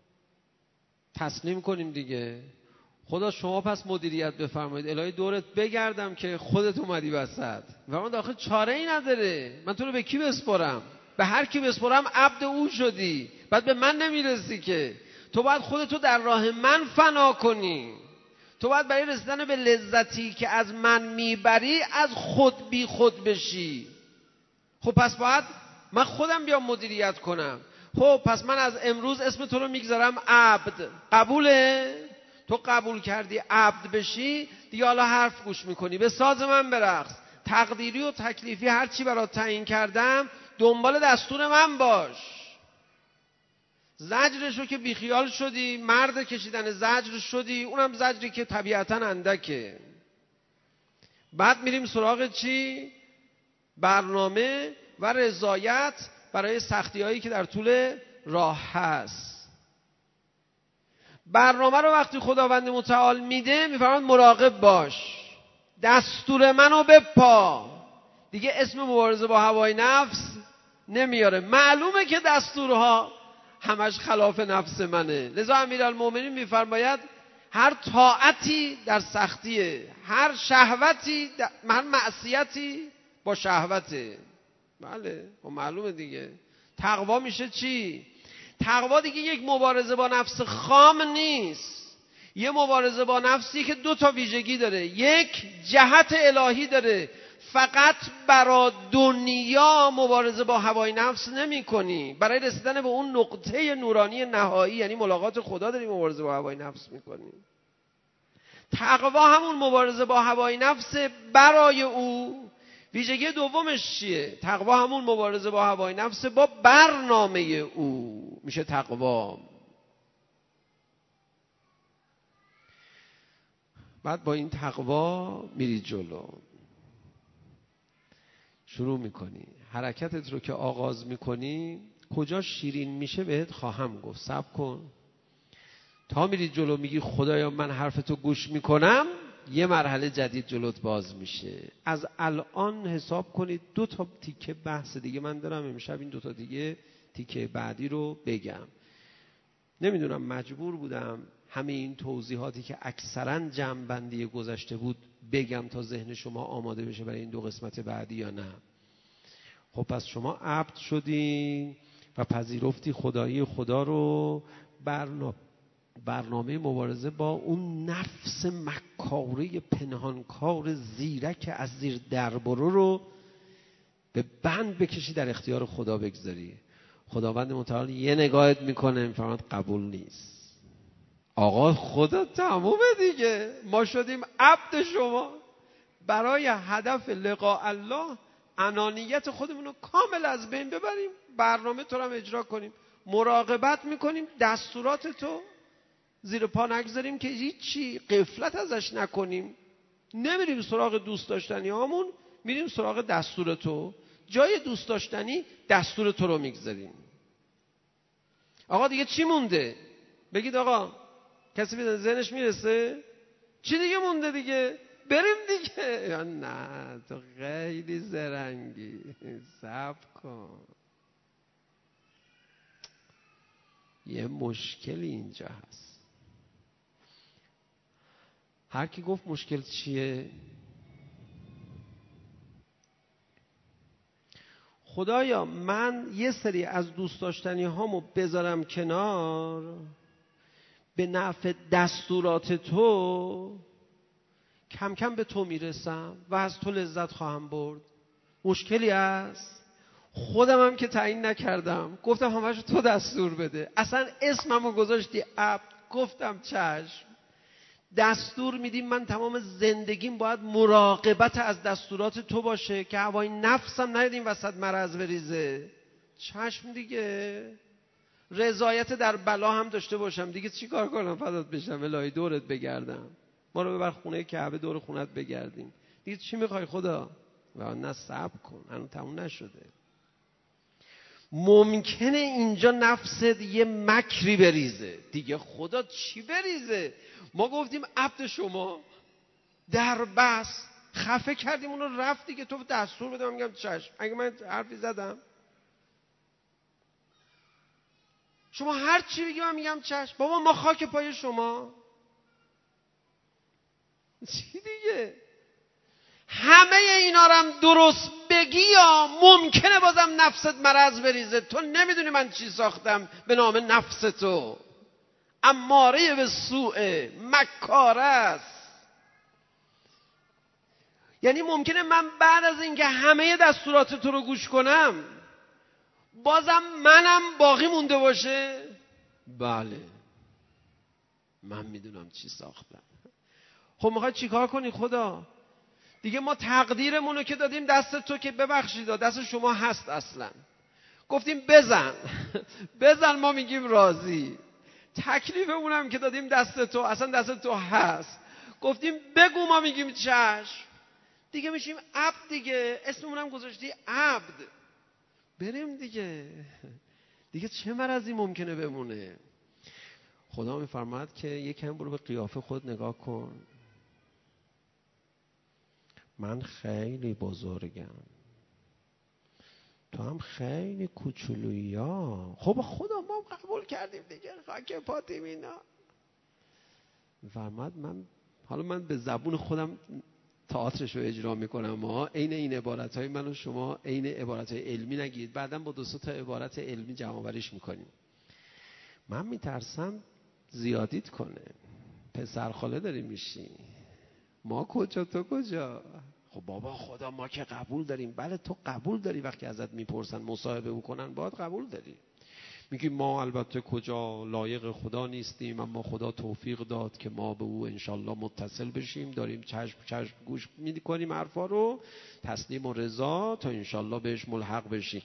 S2: تسلیم کنیم دیگه. خدا شما پس مدیریت بفرمایید. الهی دورت بگردم که خودت اومدی وسط. و من داخل چاره‌ای نداره. من تو رو به کی بسپارم؟ به هر کی بسپارم عبد او شدی. بعد به من نمیرسی که. تو باید خودتو در راه من فنا کنی. تو باید برای رسیدن به لذتی که از من میبری از خود بی خود بشی. خب پس باید من خودم بیام مدیریت کنم. خب پس من از امروز اسم تو رو میگذارم عبد. قبوله؟ تو قبول کردی عبد بشی دیگه، حالا حرف گوش میکنی. به ساز من برقص. تقدیری و تکلیفی هر چی برات تعیین کردم دنبال دستور من باش. زجرشو که بیخیال شدی، مرد کشیدن زجر شدی، اونم زجری که طبیعتا اندکه. بعد میریم سراغ چی؟ برنامه و رضایت برای سختی‌هایی که در طول راه هست. برنامه رو وقتی خداوند متعال میده میفرماید مراقب باش، دستور منو بپا. دیگه اسم مبارزه با هوای نفس نمیاره. معلومه که دستورها همش خلاف نفس منه. لذا امیرالمومنین میفرماید هر طاعتی در سختیه، هر شهوتی هر معصیتی با شهوته. بله خب معلومه دیگه. تقوا میشه چی؟ تقوا دیگه یک مبارزه با نفس خام نیست. یه مبارزه با نفسی که 2 تا ویژگی داره. یک، جهت الهی داره. فقط برای دنیا مبارزه با هوای نفس نمی کنی، برای رسیدن به اون نقطه نورانی نهایی یعنی ملاقات خدا داری مبارزه با هوای نفس میکنی. تقوا همون مبارزه با هوای نفس برای او. ویژگی دومش چیه؟ تقوا همون مبارزه با هوای نفس با برنامه او میشه تقوا. بعد با این تقوا میری جلو، شروع میکنی حرکتت رو که آغاز میکنی. کجا شیرین میشه بهت خواهم گفت، صبر کن تا میری جلو. میگی خدایا من حرفتو گوش میکنم، یه مرحله جدید جلوت باز میشه. از الان حساب کنید 2 تا تیکه بحث دیگه من دارم امشب، این 2 تا دیگه تیکه بعدی رو بگم. نمیدونم مجبور بودم همه این توضیحاتی که اکثرا جمع‌بندی گذشته بود بگم تا ذهن شما آماده بشه برای این 2 قسمت بعدی یا نه. خب پس شما عبد شدی و پذیرفتی خدایی خدا رو. برنامه مبارزه با اون نفس مکاره پنهانکار زیرک از زیر دربرو رو به بند بکشی، در اختیار خدا بگذاری. خداوند متعال یه نگاهت میکنه میفرماد قبول نیست. آقا خدا تمومه دیگه، ما شدیم عبد شما. برای هدف لقاء الله انانیت خودمون رو کامل از بین ببریم، برنامه تو رو هم اجرا کنیم، مراقبت میکنیم دستورات تو زیر پا نگذاریم که هیچی غفلت ازش نکنیم. نمیریم سراغ دوست داشتنی هامون، میریم سراغ دستور تو. جای دوست داشتنی دستور تو رو میگذاریم. آقا دیگه چی مونده؟ بگید آقا، کسی به ذهنش میرسه؟ چی دیگه مونده دیگه؟ بریم دیگه. یا نه تو خیلی زرنگی، صبر کن. یه مشکلی اینجا هست. هر کی گفت مشکل چیه؟ خدایا من یه سری از دوست داشتنی هامو بذارم کنار، به نفع دستورات تو کم کم به تو میرسم و از تو لذت خواهم برد. مشکلی هست؟ خودم هم که تعیین نکردم، گفتم همش تو دستور بده. اصلا اسممو گذاشتی عبد، گفتم چشم. دستور میدیم، من تمام زندگیم باید مراقبت از دستورات تو باشه که هوای نفسم نیاد این وسط مرض بریزه. چشم دیگه. رضایت در بلا هم داشته باشم دیگه. چی کار کنم فدات بشم الهی دورت بگردم؟ ما رو ببر خونه کعبه دور خونت بگردیم دیگه. چی میخوای خدا؟ و نه صبر کن، هنوز تموم نشده. ممکنه اینجا نفست یه مکری بریزه دیگه. خدا چی بریزه؟ ما گفتیم عبد شما، در بس خفه کردیم اون رو، رفت دیگه. تو دستور بده، من میگم چشم. اگه من حرفی زدم شما هر چی بگی من میگم چشم. بابا ما خاک پای شما. چی دیگه؟ همه اینا رو هم درست بگی یا ممکنه بازم نفست مرض بریزه. تو نمیدونی من چی ساختم به نام نفس تو. اماره به سوء، مکاره است. یعنی ممکنه من بعد از اینکه همه دستورات تو رو گوش کنم بازم منم باقی مونده باشه. بله من میدونم چی ساختم. خب میخوای چیکار کنی خدا؟ دیگه ما تقدیرمونو که دادیم دست تو، که ببخشید دست شما هست. اصلا گفتیم بزن بزن، ما میگیم راضی. تکلیفمونم که دادیم دست تو، اصلا دست تو هست. گفتیم بگو، ما میگیم چشم. دیگه میشیم عبد دیگه. اسممونم گذاشتی عبد. بریم دیگه. دیگه چه مرضی ممکنه بمونه؟ خدا میفرماد که یکم برو به قیافه خود نگاه کن. من خیلی بزرگم، تو هم خیلی کوچولویی ها. خب خدا ما قبول کردیم دیگه، خاک پاتیم اینا. فرماد حالا من به زبون خودم تئاترش رو اجرا میکنم. عین این عبارت های من و شما عین عبارت های علمی نگید، بعدم با 2 تا عبارت علمی جمع آوریش میکنیم. من میترسم زیادیت کنه. پسر خاله داری میشی. ما کجا تو کجا؟ خب بابا خدا ما که قبول داریم. بله تو قبول داری، وقتی ازت میپرسن مصاحبه بکنن باید قبول داری. میگی ما البته کجا لایق خدا نیستیم، اما خدا توفیق داد که ما به او انشالله متصل بشیم، داریم چشم گوش میکنیم حرفا رو، تسلیم و رضا تا انشالله بهش ملحق بشیم.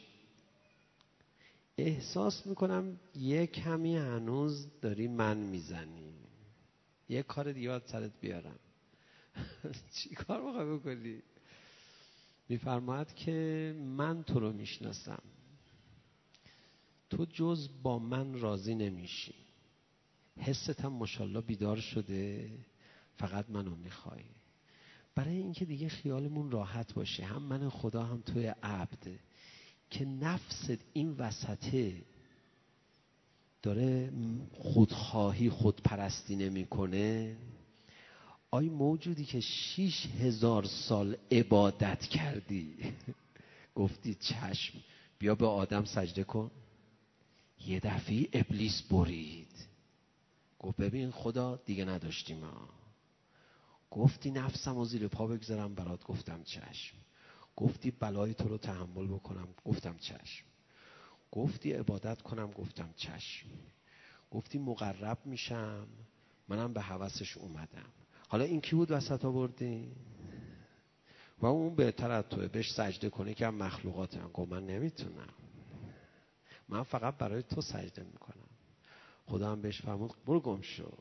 S2: احساس میکنم یک کمی هنوز داری من میزنی. یک کار دیگه باید سرت بیارم. چی کار میخوای بکنی؟ میفرماید که من تو رو میشناسم، تو جز با من راضی نمیشی، حست هم ماشاءالله بیدار شده، فقط منو میخوای. برای اینکه دیگه خیالمون راحت باشه، هم من خدا هم توی عبد، که نفست این وسطه داره خودخواهی خودپرستی نمیکنه. آی موجودی که 6000 سال عبادت کردی گفتی چشم بیا به آدم سجده کن، یه دفعه ابلیس برید گفت ببین خدا دیگه نداشتیم ما. گفتی نفسم و زیر پا بگذارم برات، گفتم چشم. گفتی بلای تو رو تحمل بکنم، گفتم چشم. گفتی عبادت کنم، گفتم چشم. گفتی مقرب میشم، منم به هوسش اومدم. حالا این کی بود وسط آوردی؟ و اون بهتر از توه، بهش سجده کنه که هم مخلوقات هم. گفت من نمیتونم، من فقط برای تو سجده میکنم. خدا هم بهش فرمود برو گم شو.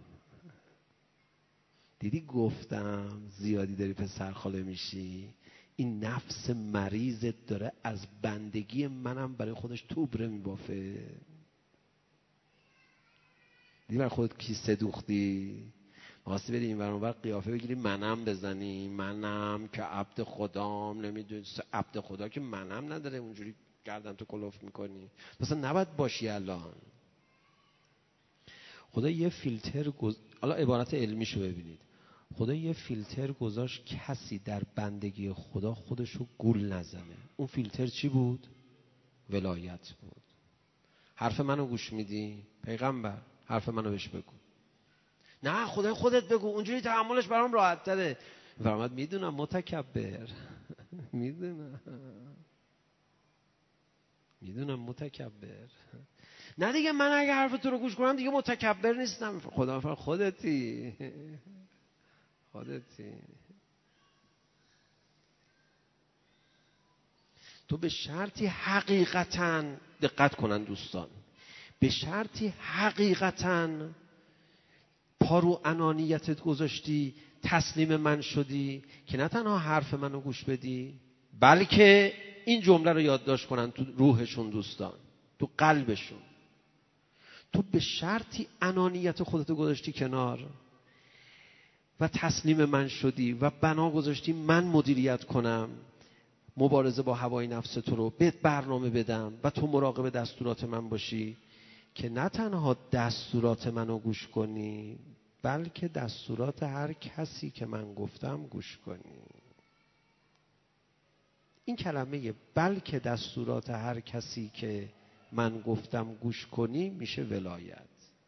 S2: دیدی گفتم زیادی داری پسر خاله میشی؟ این نفس مریضت داره از بندگی منم برای خودش توبره میبافه. دیدی برای خودت کیسه دوختی؟ واسه بری این ور اون ور قیافه بگیری منم بزنی، منم که عبد خدام. نمیدونی عبد خدا که منم نداره، اونجوری گردن تو کلوف میکنی. مثلا نباید باشی. الان خدا یه فیلتر حالا عبارت علمیشو ببینید. خدا یه فیلتر گذاشت کسی در بندگی خدا خودشو گول نزنه. اون فیلتر چی بود؟ ولایت بود. حرف منو گوش میدی؟ پیغمبر حرف منو بهش بگو. نه خدا خودت بگو، اونجوری تحملش برام راحت تره. فرمود میدونم متکبر میدونم متکبر. نه دیگه من اگه حرف تو رو گوش کنم دیگه متکبر نیستم. خدا فرمود خودتی. تو به شرطی حقیقتاً، دقت کنن دوستان، به شرطی حقیقتاً پا رو انانیتت گذاشتی، تسلیم من شدی که نه تنها حرف منو گوش بدی، بلکه این جمله رو یادداشت کنن تو روحشون دوستان، تو قلبشون. تو به شرطی انانیت خودتو گذاشتی کنار و تسلیم من شدی و بنا گذاشتی من مدیریت کنم مبارزه با هوای نفس تو رو، بهت برنامه بدم و تو مراقب دستورات من باشی، که نه تنها دستورات منو گوش کنی بلکه دستورات هر کسی که من گفتم گوش کنی. این کلمه بلکه دستورات هر کسی که من گفتم گوش کنی میشه ولایت.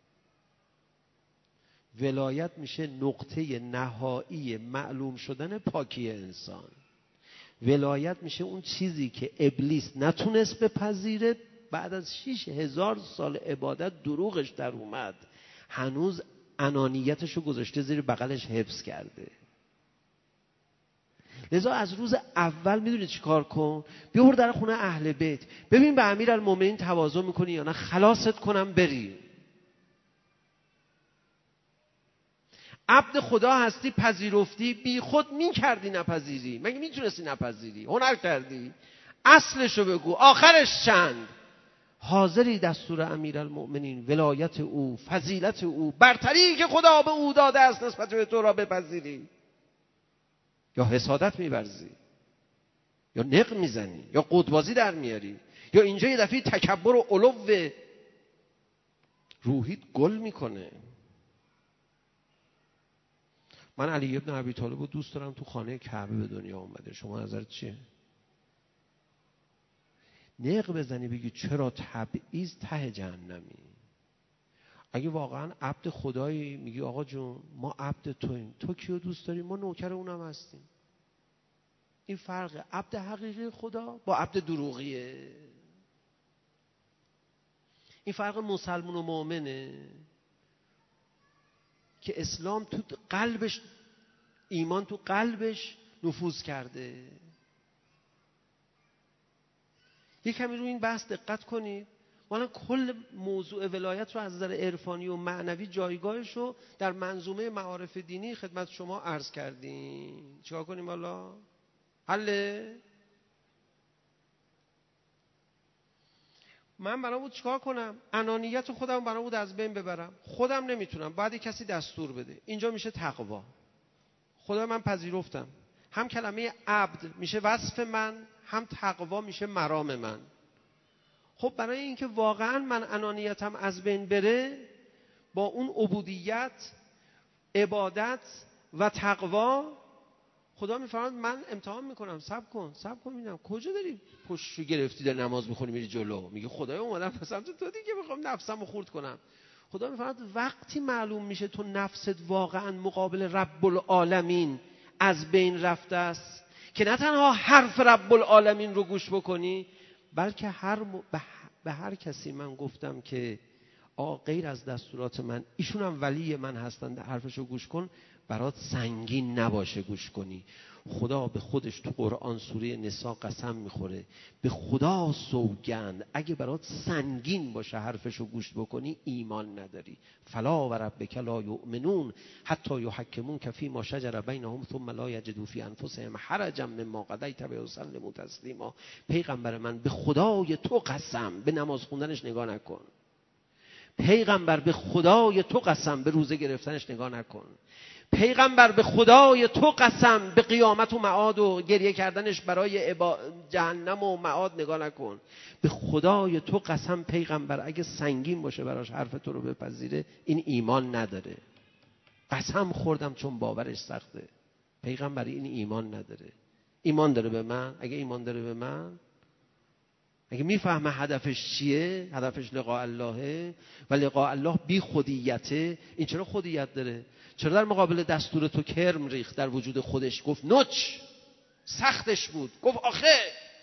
S2: ولایت میشه نقطه نهایی معلوم شدن پاکی انسان. ولایت میشه اون چیزی که ابلیس نتونست بپذیره، بعد از 6000 سال عبادت دروغش در اومد، هنوز انانیتشو گذاشته زیر بغلش حفظ کرده. لذا از روز اول میدونی چی کار کن؟ بیار در خونه اهل بیت، ببین به امیرالمومنین تواضع میکنی یا نه، خلاصت کنم بری. عبد خدا هستی، پذیرفتی، بی خود میکردی نپذیری. مگه میتونستی نپذیری؟ هنر کردی. اصلشو بگو، آخرش چند؟ حاضری دستور امیرالمومنین، ولایت او، فضیلت او، برتری که خدا به او داده است نسبت به تو را بپذیری؟ یا حسادت می‌ورزی، یا نق میزنی، یا قدبازی در میاری، یا اینجا یه دفعه تکبر و علو روحیت گل میکنه. من علی ابن ابی طالب رو دوست دارم، تو خانه کعبه به دنیا اومده. شما نظرت چیه؟ نق بزنی بگی چرا تبعیض ته جهنمی؟ اگه واقعا عبد خدایی میگی آقا جون ما عبد توییم، تو کیو دوست داری؟ ما نوکر اونم هستیم. این فرق عبد حقیقی خدا با عبد دروغیه. این فرق مسلمان و مؤمنه که اسلام تو قلبش، ایمان تو قلبش نفوذ کرده. یک کمی روی این بحث دقت کنید. ما کل موضوع ولایت رو از نظر عرفانی و معنوی جایگاهش رو در منظومه معارف دینی خدمت شما عرض کردیم. چیکار کنیم حالا؟ حله؟ من برام بود چیکار کنم؟ انانیت خودم برام بود از بین ببرم. خودم نمیتونم، باید کسی دستور بده. اینجا میشه تقوا. خدا من پذیرفتم. هم کلمه عبد میشه وصف من، هم تقوا میشه مرام من. خب برای اینکه واقعا من انانیتم از بین بره، با اون عبودیت، عبادت و تقوا، خدا میفرماد من امتحان میکنم. صبر کن میبینم کجا داری پشت گرفتی در نماز میخونی میری جلو، میگه خدایا اومدم به سمت تو دیگه میخوام نفسمو خورد کنم. خدا میفرماد وقتی معلوم میشه تو نفست واقعا مقابل رب العالمین از بین رفته است که نه تنها حرف رب العالمین رو گوش بکنی، بلکه به هر کسی من گفتم که غیر از دستورات من ایشون هم ولی من هستن، حرفشو گوش کن، برات سنگین نباشه گوش کنی. خدا به خودش تو قرآن سوره نساء قسم میخوره، به خدا سوگند اگه برات سنگین باشه حرفشو گوش بکنی ایمان نداری. فلا و ربک لا یؤمنون حتی یحکمونک فیما شجر بینهم ثم لا یجدوا فی انفسهم حرجا مما قضیت و یسلموا تسلیما. پیغمبر من به خدای تو قسم، به نماز خوندنش نگاه نکن. پیغمبر به خدای تو قسم، به روزه گرفتنش نگاه نکن. پیغمبر به خدای تو قسم، به قیامت و معاد و گریه کردنش برای جهنم و معاد نگاه نکن. به خدای تو قسم پیغمبر اگه سنگین باشه براش حرف تو رو بپذیره، این ایمان نداره. قسم خوردم چون باورش سخته. پیغمبر این ایمان نداره. ایمان داره به من؟ اگه ایمان داره به من، اگه میفهمه هدفش چیه، هدفش لقاء اللهه و لقاء الله بی خودیته، این چرا خودیت داره؟ چرا در مقابل دستور تو کرم ریخت در وجود خودش؟ گفت نوچ، سختش بود، گفت آخه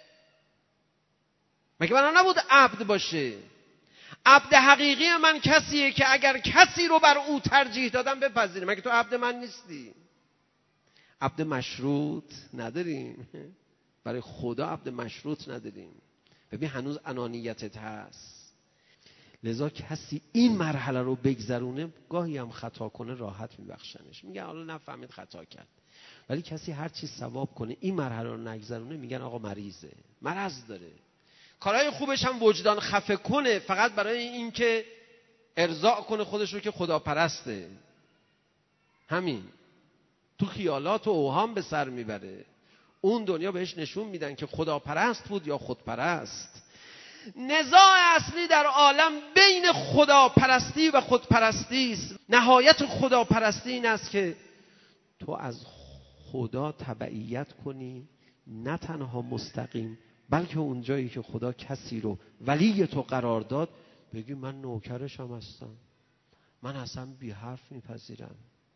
S2: مگه بنا نبود عبد باشه؟ عبد حقیقی من کسیه که اگر کسی رو بر او ترجیح دادم بپذیره. مگه تو عبد من نیستی؟ عبد مشروط نداریم، برای خدا عبد مشروط نداریم. ببین هنوز انانیتت هست. لذا کسی این مرحله رو بگذرونه، گاهی هم خطا کنه راحت میبخشنش، میگن حالا نفهمید خطا کرد. ولی کسی هر چی ثواب کنه این مرحله رو نگذرونه، میگن آقا مریضه، مرض داره. کارهای خوبش هم وجدان خفه کنه فقط برای اینکه ارضاء کنه خودش رو که خداپرسته. همین تو خیالات و اوهام به سر میبره. اون دنیا بهش نشون میدن که خداپرست بود یا خودپرست. نزاع اصلی در عالم بین خداپرستی و خودپرستی است. نهایت خداپرستی این است که تو از خدا تبعیت کنی، نه تنها مستقیم، بلکه اون جایی که خدا کسی رو ولی تو قرار داد بگی من نوکرشم هستم، من اصلا بی حرف میپذیرم.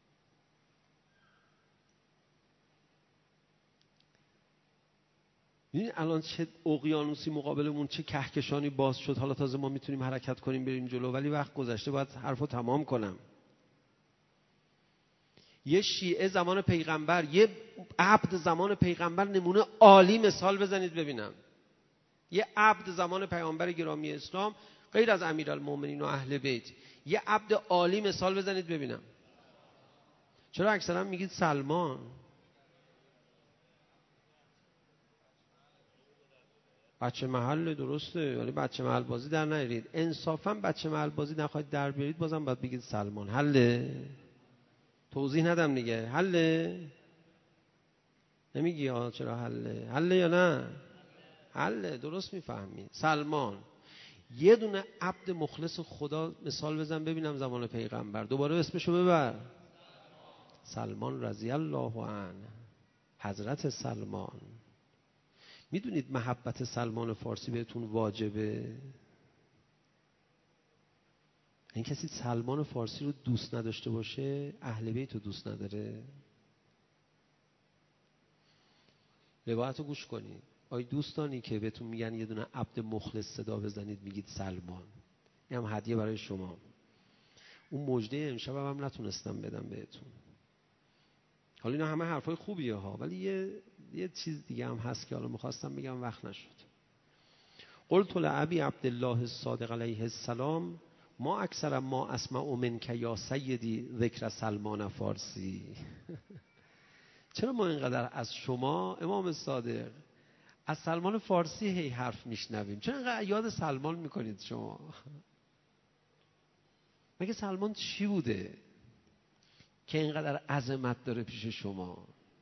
S2: ببین الان چه اقیانوسی مقابلمون، چه کهکشانی باز شد. حالا تازه ما میتونیم حرکت کنیم بریم جلو، ولی وقت گذشته، باید حرفو تمام کنم. یه شیعه زمان پیغمبر، یه عبد زمان پیغمبر، نمونه عالی مثال بزنید ببینم. یه عبد زمان پیغمبر گرامی اسلام، غیر از امیرالمومنین و اهل بیت، یه عبد عالی مثال بزنید ببینم. چرا اکثرا میگید سلمان؟ بچه محل درسته، ولی بچه محل بازی در نیارید. انصافا بچه محل بازی نخواهید در بیارید، بازم باید بگید سلمان. حله؟ توضیح ندم دیگه. حله؟ نمیگی ها چرا حله؟ حله یا نه؟ حله، درست میفهمید. سلمان. یه دونه عبد مخلص خدا مثال بزن ببینم زمان پیغمبر. دوباره اسمشو ببر. سلمان رضی الله عنه. حضرت سلمان. میدونید محبت سلمان فارسی بهتون واجبه؟ این کسی سلمان فارسی رو دوست نداشته باشه، اهل بیت رو دوست نداره. روایت رو گوش کنید. آی دوستانی که بهتون میگن یه دونه عبد مخلص صدا بزنید میگید سلمان، این هم هدیه برای شما. اون مژده امشب هم نتونستم بدم بهتون. حالا اینا همه حرفای خوبیه ها، ولی یه چیز دیگه هم هست که حالا میخواستم بگم وقت نشد. قلت لأبی عبدالله الصادق علیه السلام ما اکثر ما اسمع منک یا سیدی ذکر سلمان فارسی. چرا ما اینقدر از شما امام صادق از سلمان فارسی هی حرف میشنویم؟ چرا اینقدر یاد سلمان میکنید شما؟ مگه سلمان چی بوده که اینقدر عظمت داره پیش شما؟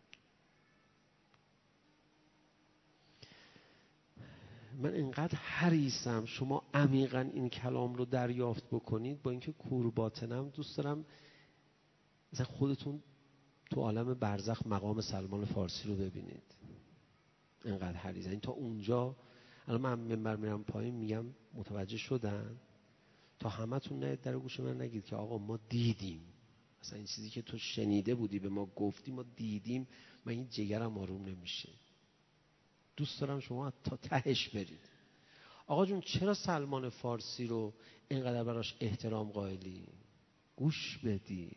S2: من اینقدر حریصم شما عمیقاً این کلام رو دریافت بکنید، با اینکه کور باطنم دوست دارم مثلا خودتون تو عالم برزخ مقام سلمان فارسی رو ببینید. اینقدر حریصم. این تا اونجا الان من منبر میرم پایین میگم متوجه شدن؟ تا همتون نه در گوش من نگید که آقا ما دیدیم، مثلا این چیزی که تو شنیده بودی به ما گفتی ما دیدیم، من این جگرم آروم نمیشه. دوست دارم شما تا تهش برید. آقا جون چرا سلمان فارسی رو اینقدر براش احترام قائلی؟ گوش بدید.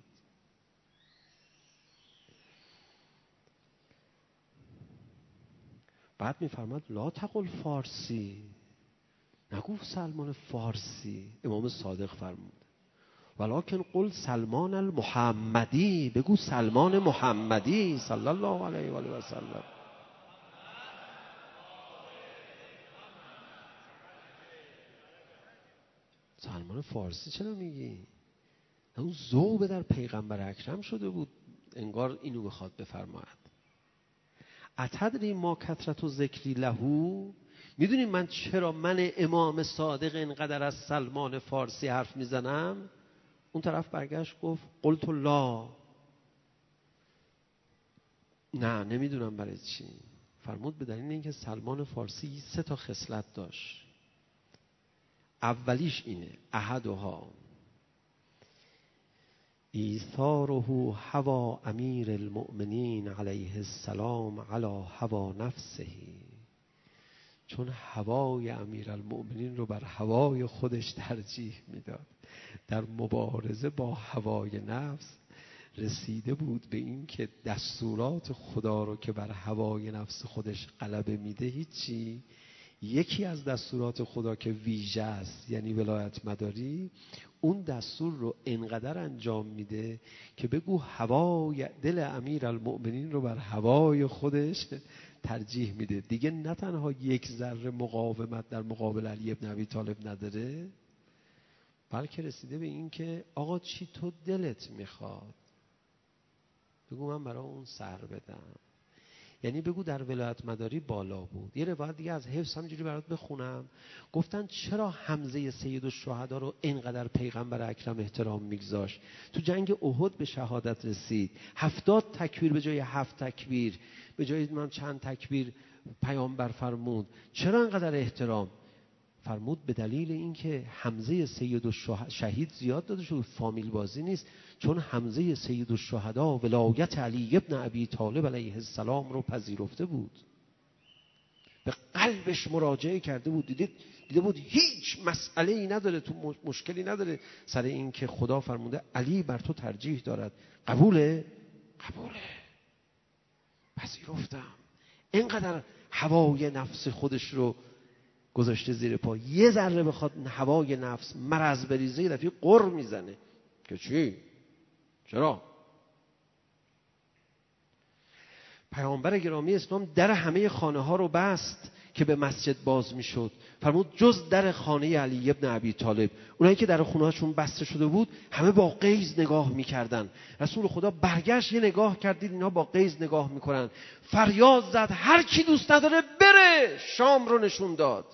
S2: بعد میفرماد لا تقل فارسی، نگو سلمان فارسی. امام صادق فرمود ولکن قل سلمان المحمدی، بگو سلمان محمدی صلی الله علیه و آله و سلم. سلمان فارسی چرا میگی؟ اون ذوب در پیغمبر اکرم شده بود، انگار اینو بخواد بفرماید. اتدری ما کثرت و ذکری لهو، میدونی من چرا من امام صادق اینقدر از سلمان فارسی حرف میزنم؟ اون طرف برگشت گفت قلت لا، نه نمیدونم برای چی. فرمود به دلیل اینکه سلمان فارسی 3 خصلت داشت. اولیش اینه احدها ایثاره هوا امیر المؤمنین علیه السلام علی هوا نفسه، چون هوای امیر المؤمنین رو بر هوای خودش ترجیح میداد. در مبارزه با هوای نفس رسیده بود به این که دستورات خدا رو که بر هوای نفس خودش غلبه میده هیچی، یکی از دستورات خدا که ویژه است یعنی ولایت مداری، اون دستور رو انقدر انجام میده که بگو هوای دل امیر المؤمنین رو بر هوای خودش ترجیح میده. دیگه نه تنها یک ذره مقاومت در مقابل علی ابن ابی طالب نداره، بلکه رسیده به این که آقا چی تو دلت میخواد بگو من برای اون سر بدم. یعنی بگو در ولایت مداری بالا بود. یه روایت دیگه از حفظ همینجوری برات بخونم. گفتن چرا حمزه سید الشهدا رو اینقدر پیغمبر اکرم احترام میگذاشت؟ تو جنگ احد به شهادت رسید، 70 تکبیر به جای 7 تکبیر، به جای من چند تکبیر پیامبر فرمود. چرا اینقدر احترام؟ فرمود به دلیل اینکه حمزه سید الشهید زیاد داده شد، فامیل بازی نیست. چون حمزه سید الشهدا ولایت علی ابن ابی طالب علیه السلام رو پذیرفته بود، به قلبش مراجعه کرده بود، دیده بود هیچ مسئله‌ای نداره، تو مشکلی نداره سر این که خدا فرموده علی بر تو ترجیح دارد. قبوله؟ قبوله، پذیرفتم. اینقدر هوای نفس خودش رو گذاشته زیر پا. یه ذره بخواد هوای نفس مرض بریزه یه دفعه قر میزنه که چی؟ چرا؟ پیامبر گرامی اسلام در همه خانه ها رو بست که به مسجد باز میشد. فرمود جز در خانه علی ابن ابی طالب. اونایی که در خونه هاشون بسته شده بود همه با غیظ نگاه میکردن. رسول خدا برگشت یه نگاه کردید اینا با غیظ نگاه میکنن. فریاد زد هر کی دوست نداره بره. شام رو نشون داد.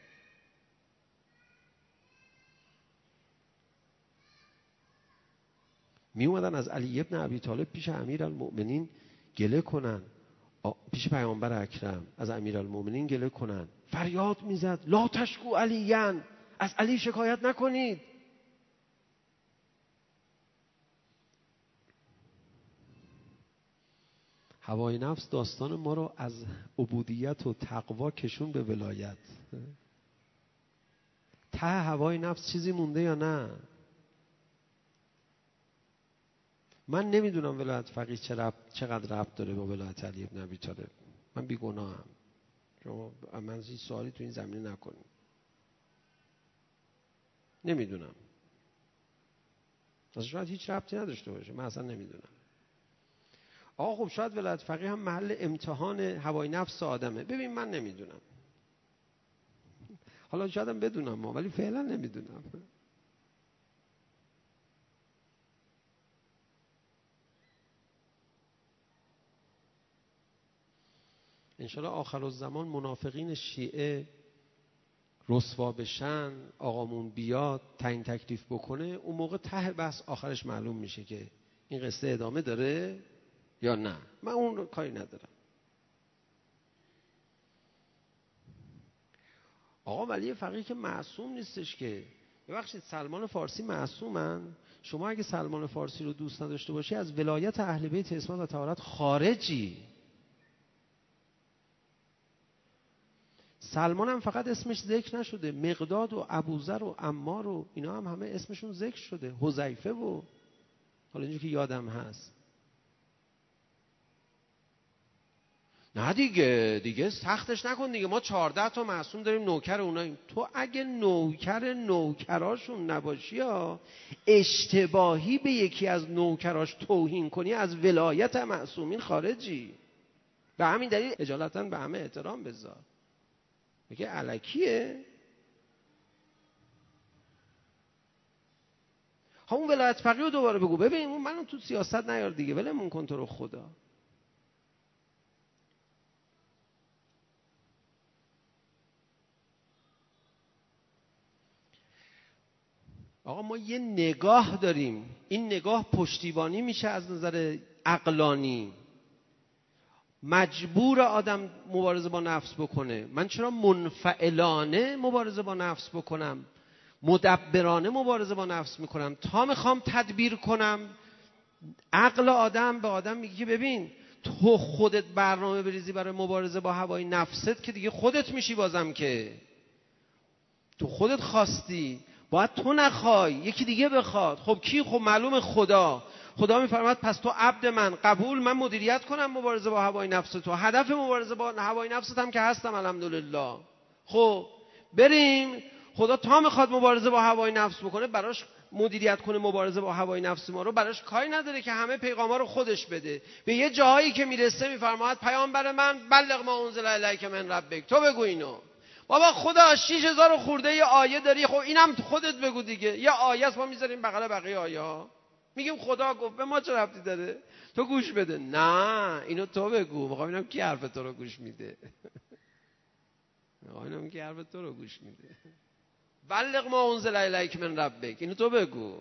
S2: می اومدن از علی ابن ابی طالب پیش امیرالمؤمنین گله کنن، پیش پیامبر اکرم از امیرالمؤمنین گله کنن. فریاد میزد لا تشکو علیان، از علی شکایت نکنید. هوای نفس داستان ما رو از عبودیت و تقوا کشون به ولایت. ته هوای نفس چیزی مونده یا نه؟ من نمیدونم ولایت فقیه چقدر ربط داره با ولایت علی بن ابی طالب. من بیگناهم. شما من هیچ سوالی تو این زمینه نکنید. نمیدونم. اصلا شاید هیچ ربطی نداشته باشه. من اصلا نمیدونم. آقا خب شاید ولایت فقیه هم محل امتحان هوای نفس آدمه. ببین من نمیدونم. حالا شایدم بدونم ولی فعلا نمیدونم. انشالله آخر الزمان منافقین شیعه رسوا بشن، آقامون بیاد تعیین تکلیف بکنه، اون موقع ته بحث آخرش معلوم میشه که این قصه ادامه داره یا نه. من اون رو کاری ندارم. آقا ولی فقیه که معصوم نیستش که. ببخشید سلمان فارسی معصومن؟ شما اگه سلمان فارسی رو دوست نداشته باشی از ولایت اهل بیت عصمت و طهارت خارجی. سلمان هم فقط اسمش ذکر نشده، مقداد و ابوذر و عمار و اینا هم همه اسمشون ذکر شده، حذیفه و حالا اینجوری که یادم هست. نه دیگه سختش نکن دیگه. ما 14 تا معصوم داریم، نوکر اوناییم. تو اگه نوکر نوکراشون نباشی ها، اشتباهی به یکی از نوکراش توهین کنی، از ولایت معصومین خارجی. به همین دلیل اجالتا به همه احترام بذار. میگه الکیه. همون ولایت فقیه رو دوباره بگو. ببین منو تو سیاست نیار دیگه، ولمون کن تو رو خدا. آقا ما یه نگاه داریم، این نگاه پشتیبانی میشه از نظر عقلانی. مجبور آدم مبارزه با نفس بکنه. من چرا منفعلانه مبارزه با نفس بکنم؟ مدبرانه مبارزه با نفس میکنم تا میخوام تدبیر کنم. عقل آدم به آدم میگه که ببین تو خودت برنامه بریزی برای مبارزه با هوای نفست که دیگه خودت میشی بازم، که تو خودت خواستی، باید تو نخوای یکی دیگه بخواد. خب کی؟ خب معلوم خدا میفرماد پس تو عبد من، قبول، من مدیریت کنم مبارزه با هوای نفس تو. هدف مبارزه با هوای نفست هم که هستم الحمدلله. خب بریم. خدا تا میخواد مبارزه با هوای نفس بکنه، براش مدیریت کنه مبارزه با هوای نفس ما رو، براش کاری نداره که همه پیغاما رو خودش بده. به یه جاهایی که میرسه میفرماد پیامبر من بلغ ما انزل الیک من ربک، تو بگو اینو. بابا خدا 6000 خورده یه آیه داری، خب اینم خودت بگو دیگه. یه آیه است ما میذاریم بغل بقیه آیه ها، میگیم خدا گفت، به ما چه ربطی داره؟ تو گوش بده. نه اینو تو بگو. میخوام ببینم کی حرف تو رو گوش میده. میخوام ببینم کی حرف تو رو گوش میده. بلغ ما انزل الیک من ربک، اینو تو بگو.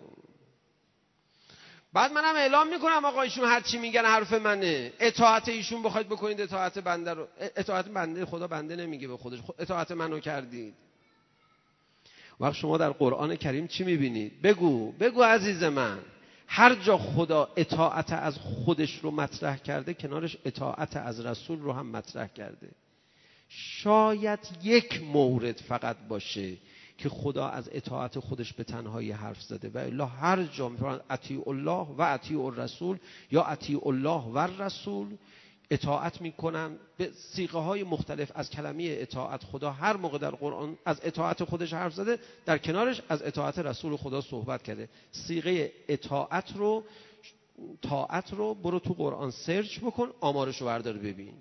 S2: بعد منم اعلام میکنم آقا ایشون هر چی میگن حرف منه. اطاعت ایشون بخواید بکنید، اطاعت بنده رو، اطاعت بنده خدا بنده نمیگه به خودش، اطاعت منو کردید. وقت شما در قرآن کریم چی میبینید؟ بگو عزیز من. هر جا خدا اطاعت از خودش رو مطرح کرده، کنارش اطاعت از رسول رو هم مطرح کرده. شاید یک مورد فقط باشه که خدا از اطاعت خودش به تنهایی حرف زده، و الا هر جا میفرماید اطیعوا الله و اطیعوا الرسول یا اطیعوا الله و الرسول. اطاعت میکنن به صیغه های مختلف از کلمه اطاعت. خدا هر موقع در قرآن از اطاعت خودش حرف زده، در کنارش از اطاعت رسول خدا صحبت کرده. صیغه اطاعت رو، طاعت رو برو تو قرآن سرچ بکن، آمارش رو بردار ببین.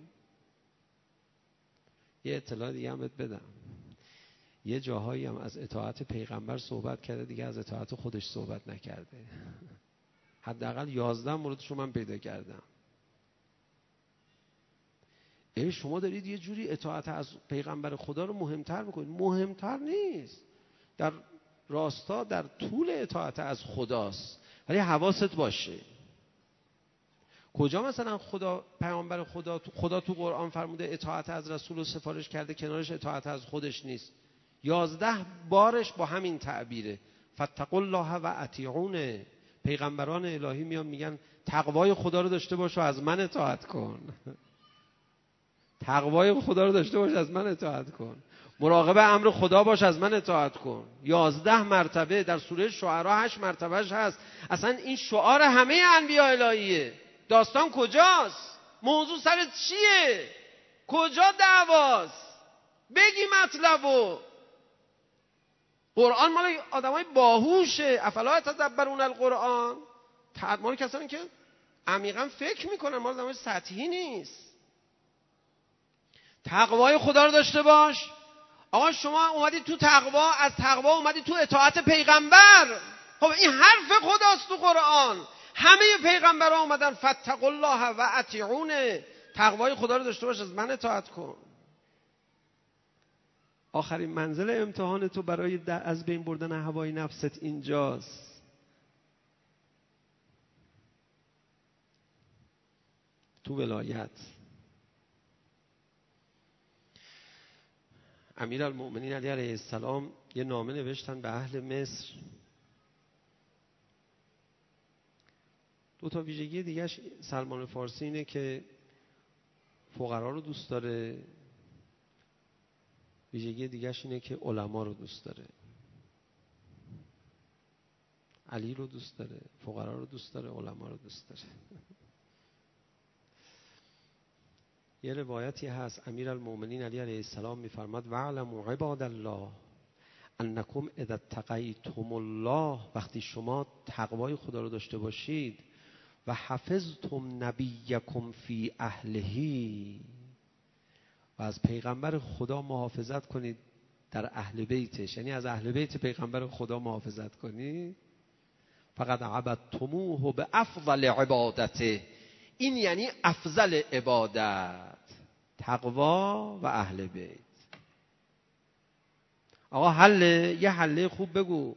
S2: یه اطلاع دیگه هم بهت بدم، یه جاهایی هم از اطاعت پیغمبر صحبت کرده، دیگه از اطاعت خودش صحبت نکرده. حداقل 11 موردشو من پیدا کردم. شما دارید یه جوری اطاعت از پیغمبر خدا رو مهمتر میکنید. مهمتر نیست، در راستا در طول اطاعت از خداست. ولی حواست باشه کجا مثلا پیامبر خدا تو قرآن فرموده اطاعت از رسول رو سفارش کرده، کنارش اطاعت از خودش نیست. 11 بارش با همین تعبیره. فاتقوا الله و اطیعون. پیغمبران الهی میان میگن تقوای خدا رو داشته باش و از من اطاعت کن. تقوای خدا رو داشته باش از من اطاعت کن. مراقب امر خدا باش از من اطاعت کن. 11 مرتبه در سوره شعرا 8 مرتبهش هست. اصلا این شعار همه انبیاء الهیه. داستان کجاست؟ موضوع سر چیه؟ کجا دعواست؟ بگی مطلبو. قرآن مال آدمای باهوشه. افلا یتدبرون القرآن. مال کسانی که عمیقا فکر میکنن، مال آدمای سطحی نیست. تقوای خدا رو داشته باش. آقا شما اومدی تو تقوا، از تقوا اومدی تو اطاعت پیغمبر. خب این حرف خداست تو قرآن. همه پیغمبرها اومدن فاتقوا الله و اطیعون. تقوای خدا رو داشته باش، از من اطاعت کن. آخرین منزل امتحان تو برای از بین بردن هوای نفست اینجاست. تو ولایت. امیرالمؤمنین علی علیه السلام یه نامه نوشتن به اهل مصر. دو تا ویژگی دیگهش سلمان فارسی اینه که فقرا رو دوست داره، ویژگی دیگهش اینه که علما رو دوست داره. علی رو دوست داره، فقرا رو دوست داره، علما رو دوست داره. یه روایتی هست امیرالمؤمنین علی علیه السلام میفرماد واعلموا عباد الله انکم اذا اتقیتم الله، وقتی شما تقوای خدا رو داشته باشید و حفظتم نبیکم فی اهلهی، و از پیغمبر خدا محافظت کنید در اهل بیتش، یعنی از اهل بیت پیغمبر خدا محافظت کنید، فقد عبدتموه به افضل عبادته، این یعنی افضل عبادت، تقوا و اهل بیت. آقا حله، یه حله خوب بگو.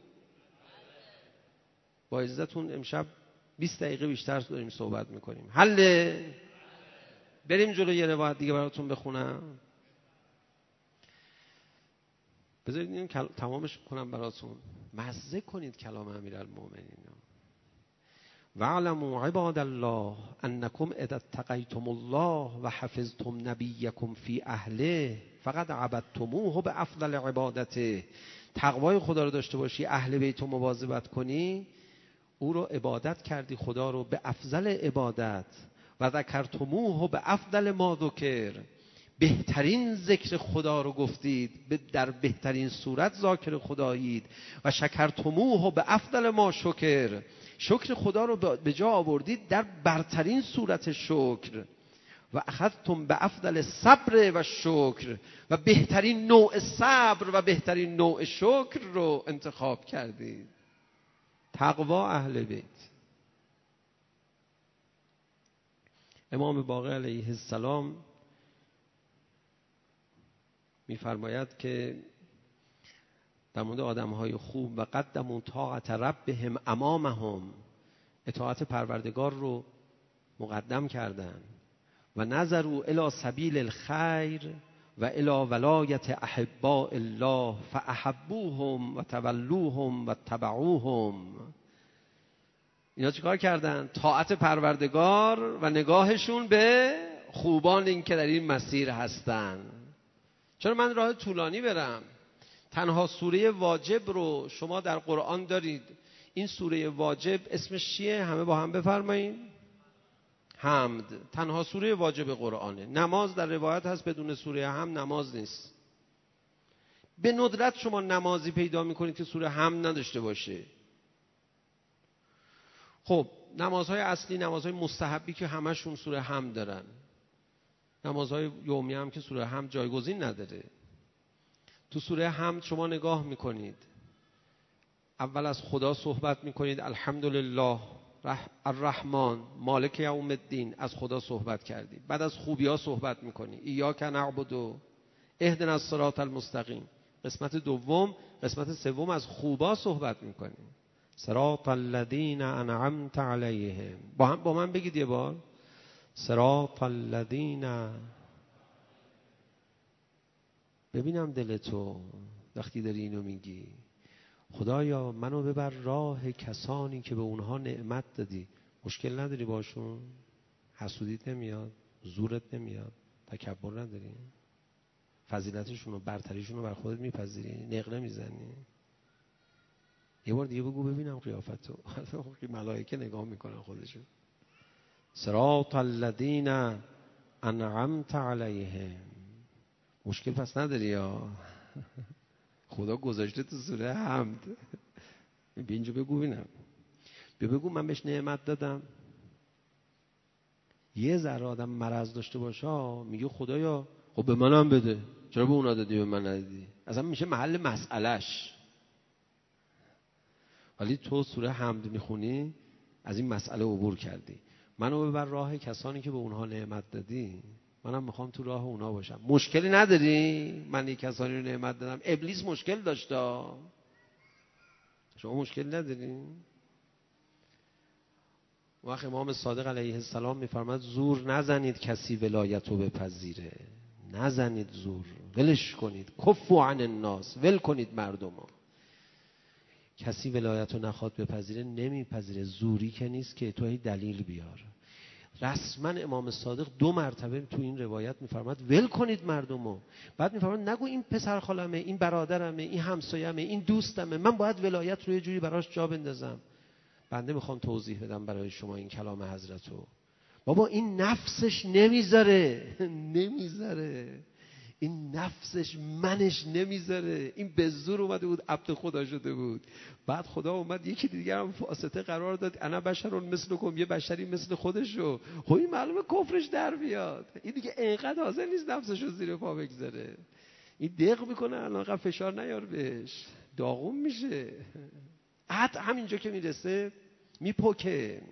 S2: با عزتون امشب 20 دقیقه بیشتر داریم صحبت میکنیم. حله. بریم جلو، یه روایت دیگه براتون بخونم. بذارید این تمامش کنم براتون. مزه کنید کلام امیرالمؤمنین. واعلموا عباد الله انکم اذا اتقیتم الله و حفظتم نبیکم فی اهله فقد عبدتموه به افضل عبادته. تقوای خدا رو داشته باشی، اهل بیت رو مواظبت کنی، او رو عبادت کردی، خدا رو به افضل عبادت، و ذکرتموه به افضل ما ذکر، بهترین ذکر خدا رو گفتید، در بهترین صورت ذاکر خدایید، و شکرتموه به افضل ما شکر، شکر خدا رو به جا آوردید در برترین صورت شکر، و اخذتم به افضل صبر و شکر، و بهترین نوع صبر و بهترین نوع شکر رو انتخاب کردید. تقوا اهل بیت. امام باقر علیه السلام می‌فرماید که در مورد آدم‌های خوب و قدموا طاعت ربهم امامهم، اطاعت پروردگار رو مقدم کردن، و نظروا الی سبیل الخیر و الی ولایت احباء الله فاحبوهم و تولوهم و تبعوهم. اینا چیکار کردن؟ طاعت پروردگار و نگاهشون به خوبان این که در این مسیر هستن. چرا من راه طولانی برم؟ تنها سوره واجب رو شما در قرآن دارید. این سوره واجب اسمش چیه؟ همه با هم بفرمایید. حمد. تنها سوره واجب قرآنه. نماز در روایت هست بدون سوره حمد نماز نیست. به ندرت شما نمازی پیدا میکنید که سوره حمد نداشته باشه. خب نمازهای اصلی، نمازهای مستحبی که همشون سوره حمد دارن، نمازهای یومی هم که سوره حمد جایگزین نداره. تو سوره حمد شما نگاه میکنید، اول از خدا صحبت میکنید، الحمدلله الرحمن مالک یوم الدین، از خدا صحبت کردید. بعد از خوبی‌ها صحبت میکنی، ایاک نعبد اهدنا الصراط المستقیم. قسمت دوم، قسمت سوم از خوبا صحبت میکنی، صراط الذین انعمت علیهم. با من بگید یه بار، صراط الذین. ببینم دلتو وقتی داری اینو میگی. خدایا منو ببر راه کسانی که به اونها نعمت دادی. مشکل نداری باشون؟ حسودیت نمیاد؟ زورت نمیاد؟ تکبر نداری؟ فضیلتشون و برتریشون رو بر خودت میپذیری؟ نقره میزنی؟ یه بار دیگه بگو ببینم قیافتو. ملائکه نگاه میکنن خودشون. صراط الذین انعمت علیهم. مشکل پس نداری یا خدا گذاشته تو سوره حمد. بیا اینجا بگو ببینم. بگو من بهش نعمت دادم. یه ذره آدم مرض داشته باشه میگه خدایا خب به منم بده، چرا به اونا دادی به من ندادی؟ اصلا میشه محل مسئلهش. ولی تو سوره حمد میخونی از این مسئله عبور کردی. منو ببر راه کسانی که به اونها نعمت دادی، منم میخوام تو راه اونا باشم. مشکلی نداری من یک کسانی رو نعمت دادم؟ ابلیس مشکل داشته، شما مشکل نداری؟ وقت امام صادق علیه السلام میفرماد زور نزنید کسی ولایت رو بپذیره. نزنید زور، ولش کنید. کفوا عن الناس، ول کنید مردمو. کسی ولایت رو نخواد بپذیره نمیپذیره. زوری که نیست که تو هی دلیل بیار. رسما امام صادق 2 مرتبه تو این روایت میفرماد ول کنید مردمو. بعد میفرماد نگو این پسر خالمه، این برادرمه، این همسایه‌مه، این دوستمه، من باید ولایت رو یه جوری براش جا بندازم. بنده میخوام توضیح بدم برای شما این کلام حضرتو. بابا این نفسش نمیذاره. این نفسش منش نمیذاره. این به زور اومده بود عبد خدا شده بود. بعد خدا اومد یکی دیگر هم واسطه قرار داد. انا بشرون مثلکم، یه بشری مثل خودشو. خب این معلومه کفرش در بیاد. این دیگه اینقدر حاضر نیست نفسشو زیر پا بگذاره. این دق میکنه الان فشار نیار بهش، داغون میشه. حتی همینجا که میرسه میپکه.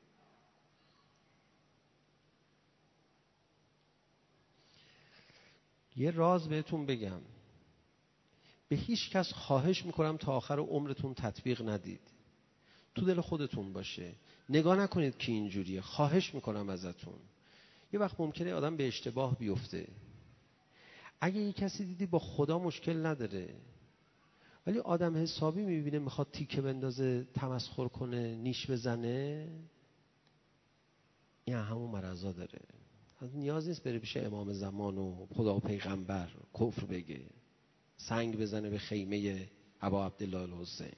S2: یه راز بهتون بگم، به هیچ کس خواهش میکنم تا آخر عمرتون تطبیق ندید. تو دل خودتون باشه، نگاه نکنید که اینجوریه. خواهش میکنم ازتون. یه وقت ممکنه آدم به اشتباه بیفته. اگه یه کسی دیدی با خدا مشکل نداره، ولی آدم حسابی میبینه میخواد تیکه بندازه، تمسخر کنه، نیش بزنه، این همون مرضا داره. نیاز نیست بره پیش امام زمان و خدا و پیغمبر کفر بگه، سنگ بزنه به خیمه ابا عبدالله الحسین.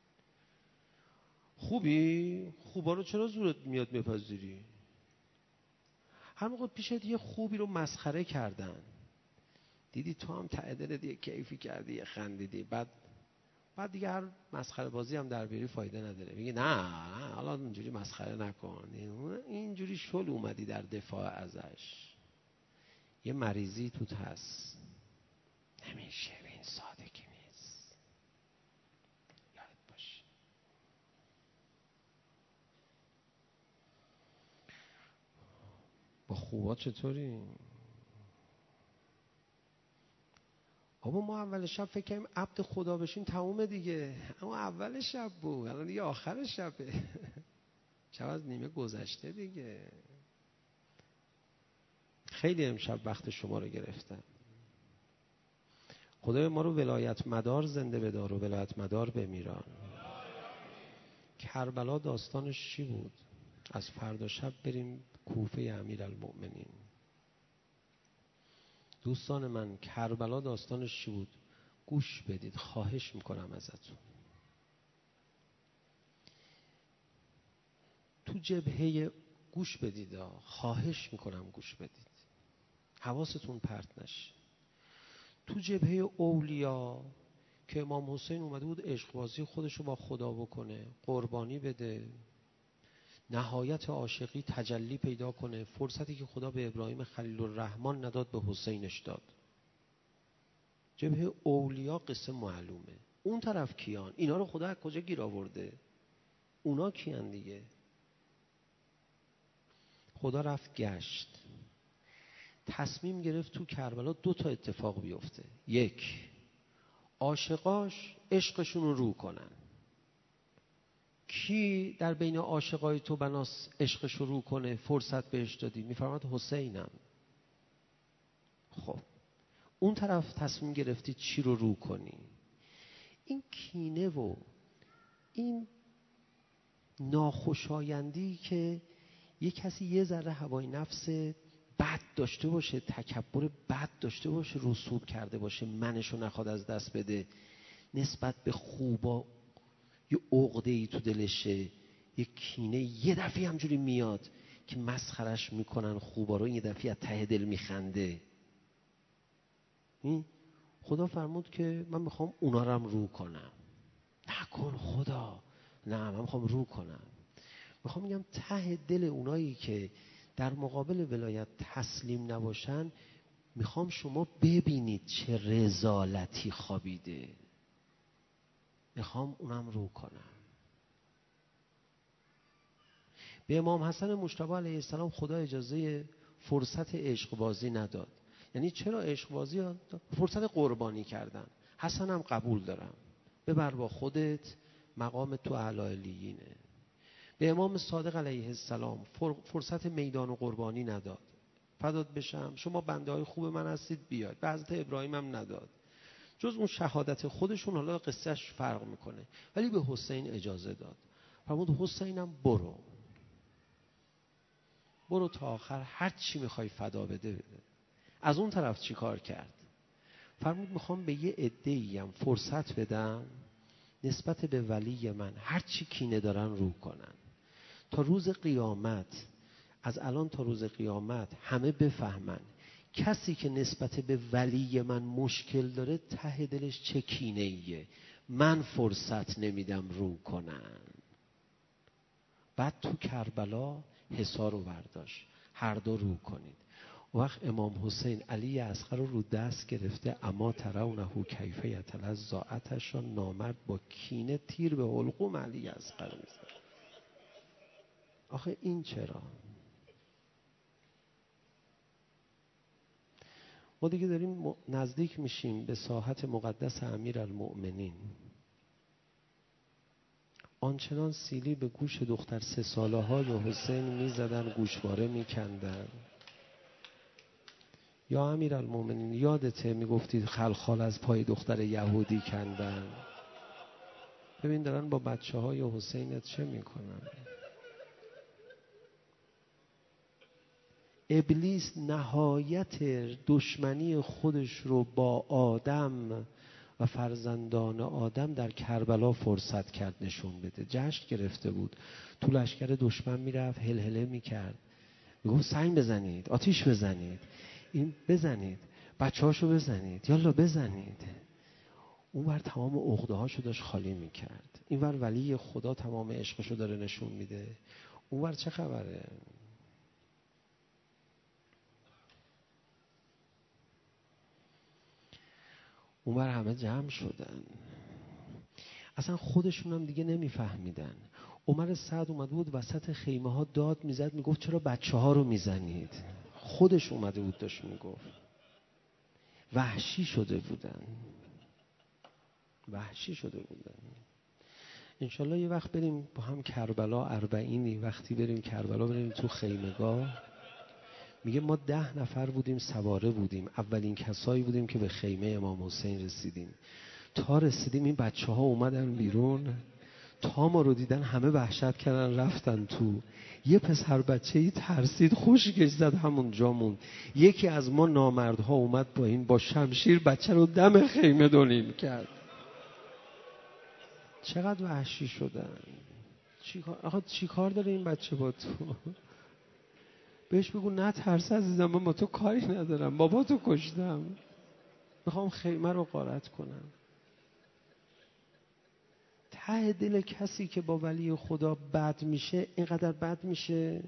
S2: خوبی؟ خوبا رو چرا زورت میاد میپذیری؟ هر موقع پیشت یه خوبی رو مسخره کردن، دیدی تو هم ته دلت یه کیفی کردی، یه خندیدی، بعد دیگه هر مسخره بازی هم در بیاری فایده نداره. میگه نه حالا اینجوری مسخره نکن، اینجوری شل اومدی در دفاع ازش. یه مریضی توت هست، نمیشه به این سادگی نیست. یاد باش. با خوبا چطوری؟ بابا ما اول شب فکر کنیم عبد خدا بشیم تمومه دیگه. اما اول شب بود، الان دیگه آخر شبه. شب از نیمه گذشته دیگه. خیلی امشب وقت شما رو گرفتم. خدای ما رو ولایت مدار زنده بدار و ولایت مدار بمیران. کربلا داستانش چی بود؟ از فردا شب بریم کوفه امیرالمؤمنین. دوستان من کربلا داستانش چی بود؟ گوش بدید، خواهش میکنم ازتون. تو جبهه گوش بدید، خواهش میکنم گوش بدید، حواستون پرت نشه. تو جبهه اولیا که امام حسین اومده بود عشقبازی خودشو با خدا بکنه، قربانی بده، نهایت عاشقی تجلی پیدا کنه، فرصتی که خدا به ابراهیم خلیل الرحمن نداد به حسینش داد. جبهه اولیا قصه معلومه. اون طرف کیان؟ اینا رو خدا از کجا گیر آورده؟ اونا کیان دیگه؟ خدا رفت گشت، تصمیم گرفت تو کربلا 2 تا اتفاق بیفته. 1، عاشقاش عشقشون رو رو کنن. کی در بین عاشقای تو بناس عشقش رو کنه فرصت بهش دادی؟ میفرماد حسینم. خب اون طرف تصمیم گرفتی چی رو کنی؟ این کینه و این ناخوشایندی که یک کسی یه ذره هوای نفس بد داشته باشه، تکبر بد داشته باشه، رسوب کرده باشه، منشو نخواد از دست بده، نسبت به خوبا یه عقده‌ای تو دلشه، یه کینه یه دفعه همجوری میاد که مسخرش میکنن خوبا رو، یه دفعه از ته دل میخنده. خدا فرمود که من میخوام اونا رو هم رو کنم. نکن خدا، نه من میخوام رو کنم. میخوام میگم ته دل اونایی که در مقابل ولایت تسلیم نباشن، میخوام شما ببینید چه رذالتی خوابیده. میخوام اونم رو کنم. به امام حسن مجتبی علیه السلام خدا اجازه فرصت عشق بازی نداد. یعنی چرا عشق بازی؟ فرصت قربانی کردن. حسنم قبول دارم، ببر با خودت، مقام تو اعلی علیینه. به امام صادق علیه السلام فرصت میدان و قربانی نداد. فدات بشم شما بنده های خوب من هستید بیاید. به حضرت ابراهیم هم نداد، جز اون شهادت خودشون، حالا قصهش فرق میکنه، ولی به حسین اجازه داد. فرمود حسینم برو تا آخر، هر چی میخوای فدا بده بده. از اون طرف چی کار کرد؟ فرمود میخوام به یه عده‌ای هم فرصت بدم نسبت به ولی من هر چی کینه دارن رو کنن، تا روز قیامت، از الان تا روز قیامت همه بفهمن کسی که نسبت به ولی من مشکل داره ته دلش چه کینه‌ایه، من فرصت نمیدم رو کنن. بعد تو کربلا حصار رو برداشت، هر دو رو کنید. وقت امام حسین علی اصغر رو دست گرفته، اما ترونه کیف یتلظی آتش، نامرد با کینه تیر به حلقوم علی اصغر میزد. آخه این چرا؟ ما دیگه داریم نزدیک میشیم به ساحت مقدس امیرالمؤمنین. آنچنان سیلی به گوش دختر 3 ساله های حسین میزدن، گوشواره میکندن. یا امیرالمؤمنین یادته میگفتید خلخال از پای دختر یهودی کندن؟ ببین دارن با بچه های حسینت چه میکنن. ابلیس نهایت دشمنی خودش رو با آدم و فرزندان آدم در کربلا فرصت کرد نشون بده. جشن گرفته بود، تو لشکر دشمن میرفت، هلهله میکرد، میگفت سنگ بزنید، آتیش بزنید، این بزنید، بچه هاشو بزنید، یالا بزنید. اون ور تمام عقده هاشو داشت خالی میکرد، این ور ولی خدا تمام عشقشو داره نشون میده. اون ور چه خبره؟ اون ور همه جمع شدن، اصلا خودشون هم دیگه نمیفهمیدن. عمر سعد اومده بود وسط خیمه ها داد میزد، میگفت چرا بچه ها رو میزنید؟ خودش اومده بود داشت میگفت. وحشی شده بودن. انشالله یه وقت بریم با هم کربلا 40، وقتی بریم کربلا بریم تو خیمگاه. میگه ما 10 نفر بودیم، سواره بودیم، اولین کسایی بودیم که به خیمه امام حسین رسیدیم. تا رسیدیم این بچه ها اومدن بیرون، تا ما رو دیدن همه وحشت کردن رفتن تو. یه پسر بچه‌ای ترسید خشکش زد همون جامون. یکی از ما نامردها اومد پایین با شمشیر بچه رو دم خیمه دونیم کرد. چقدر وحشی شدن. چی کار داره این بچه با تو؟ بهش بگو نه ترس عزیزم، من با تو کاری ندارم، بابا تو کشتم، میخوام خیمه رو غارت کنم. ته دل کسی که با ولی خدا بد میشه اینقدر بد میشه.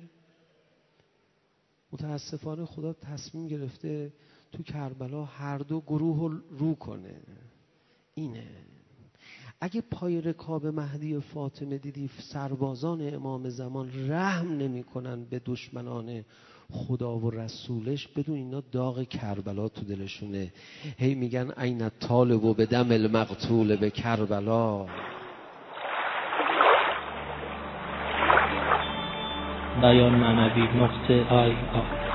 S2: متاسفانه خدا تصمیم گرفته تو کربلا هر دو گروه رو کنه. اینه. اگه پای رکاب مهدی و فاطمه دیدی سربازان امام زمان رحم نمی کنن به دشمنان خدا و رسولش، بدون اینا داغ کربلا تو دلشونه. هی میگن این طالب و به دم المقتول به کربلا.
S1: بیان معنوی .IR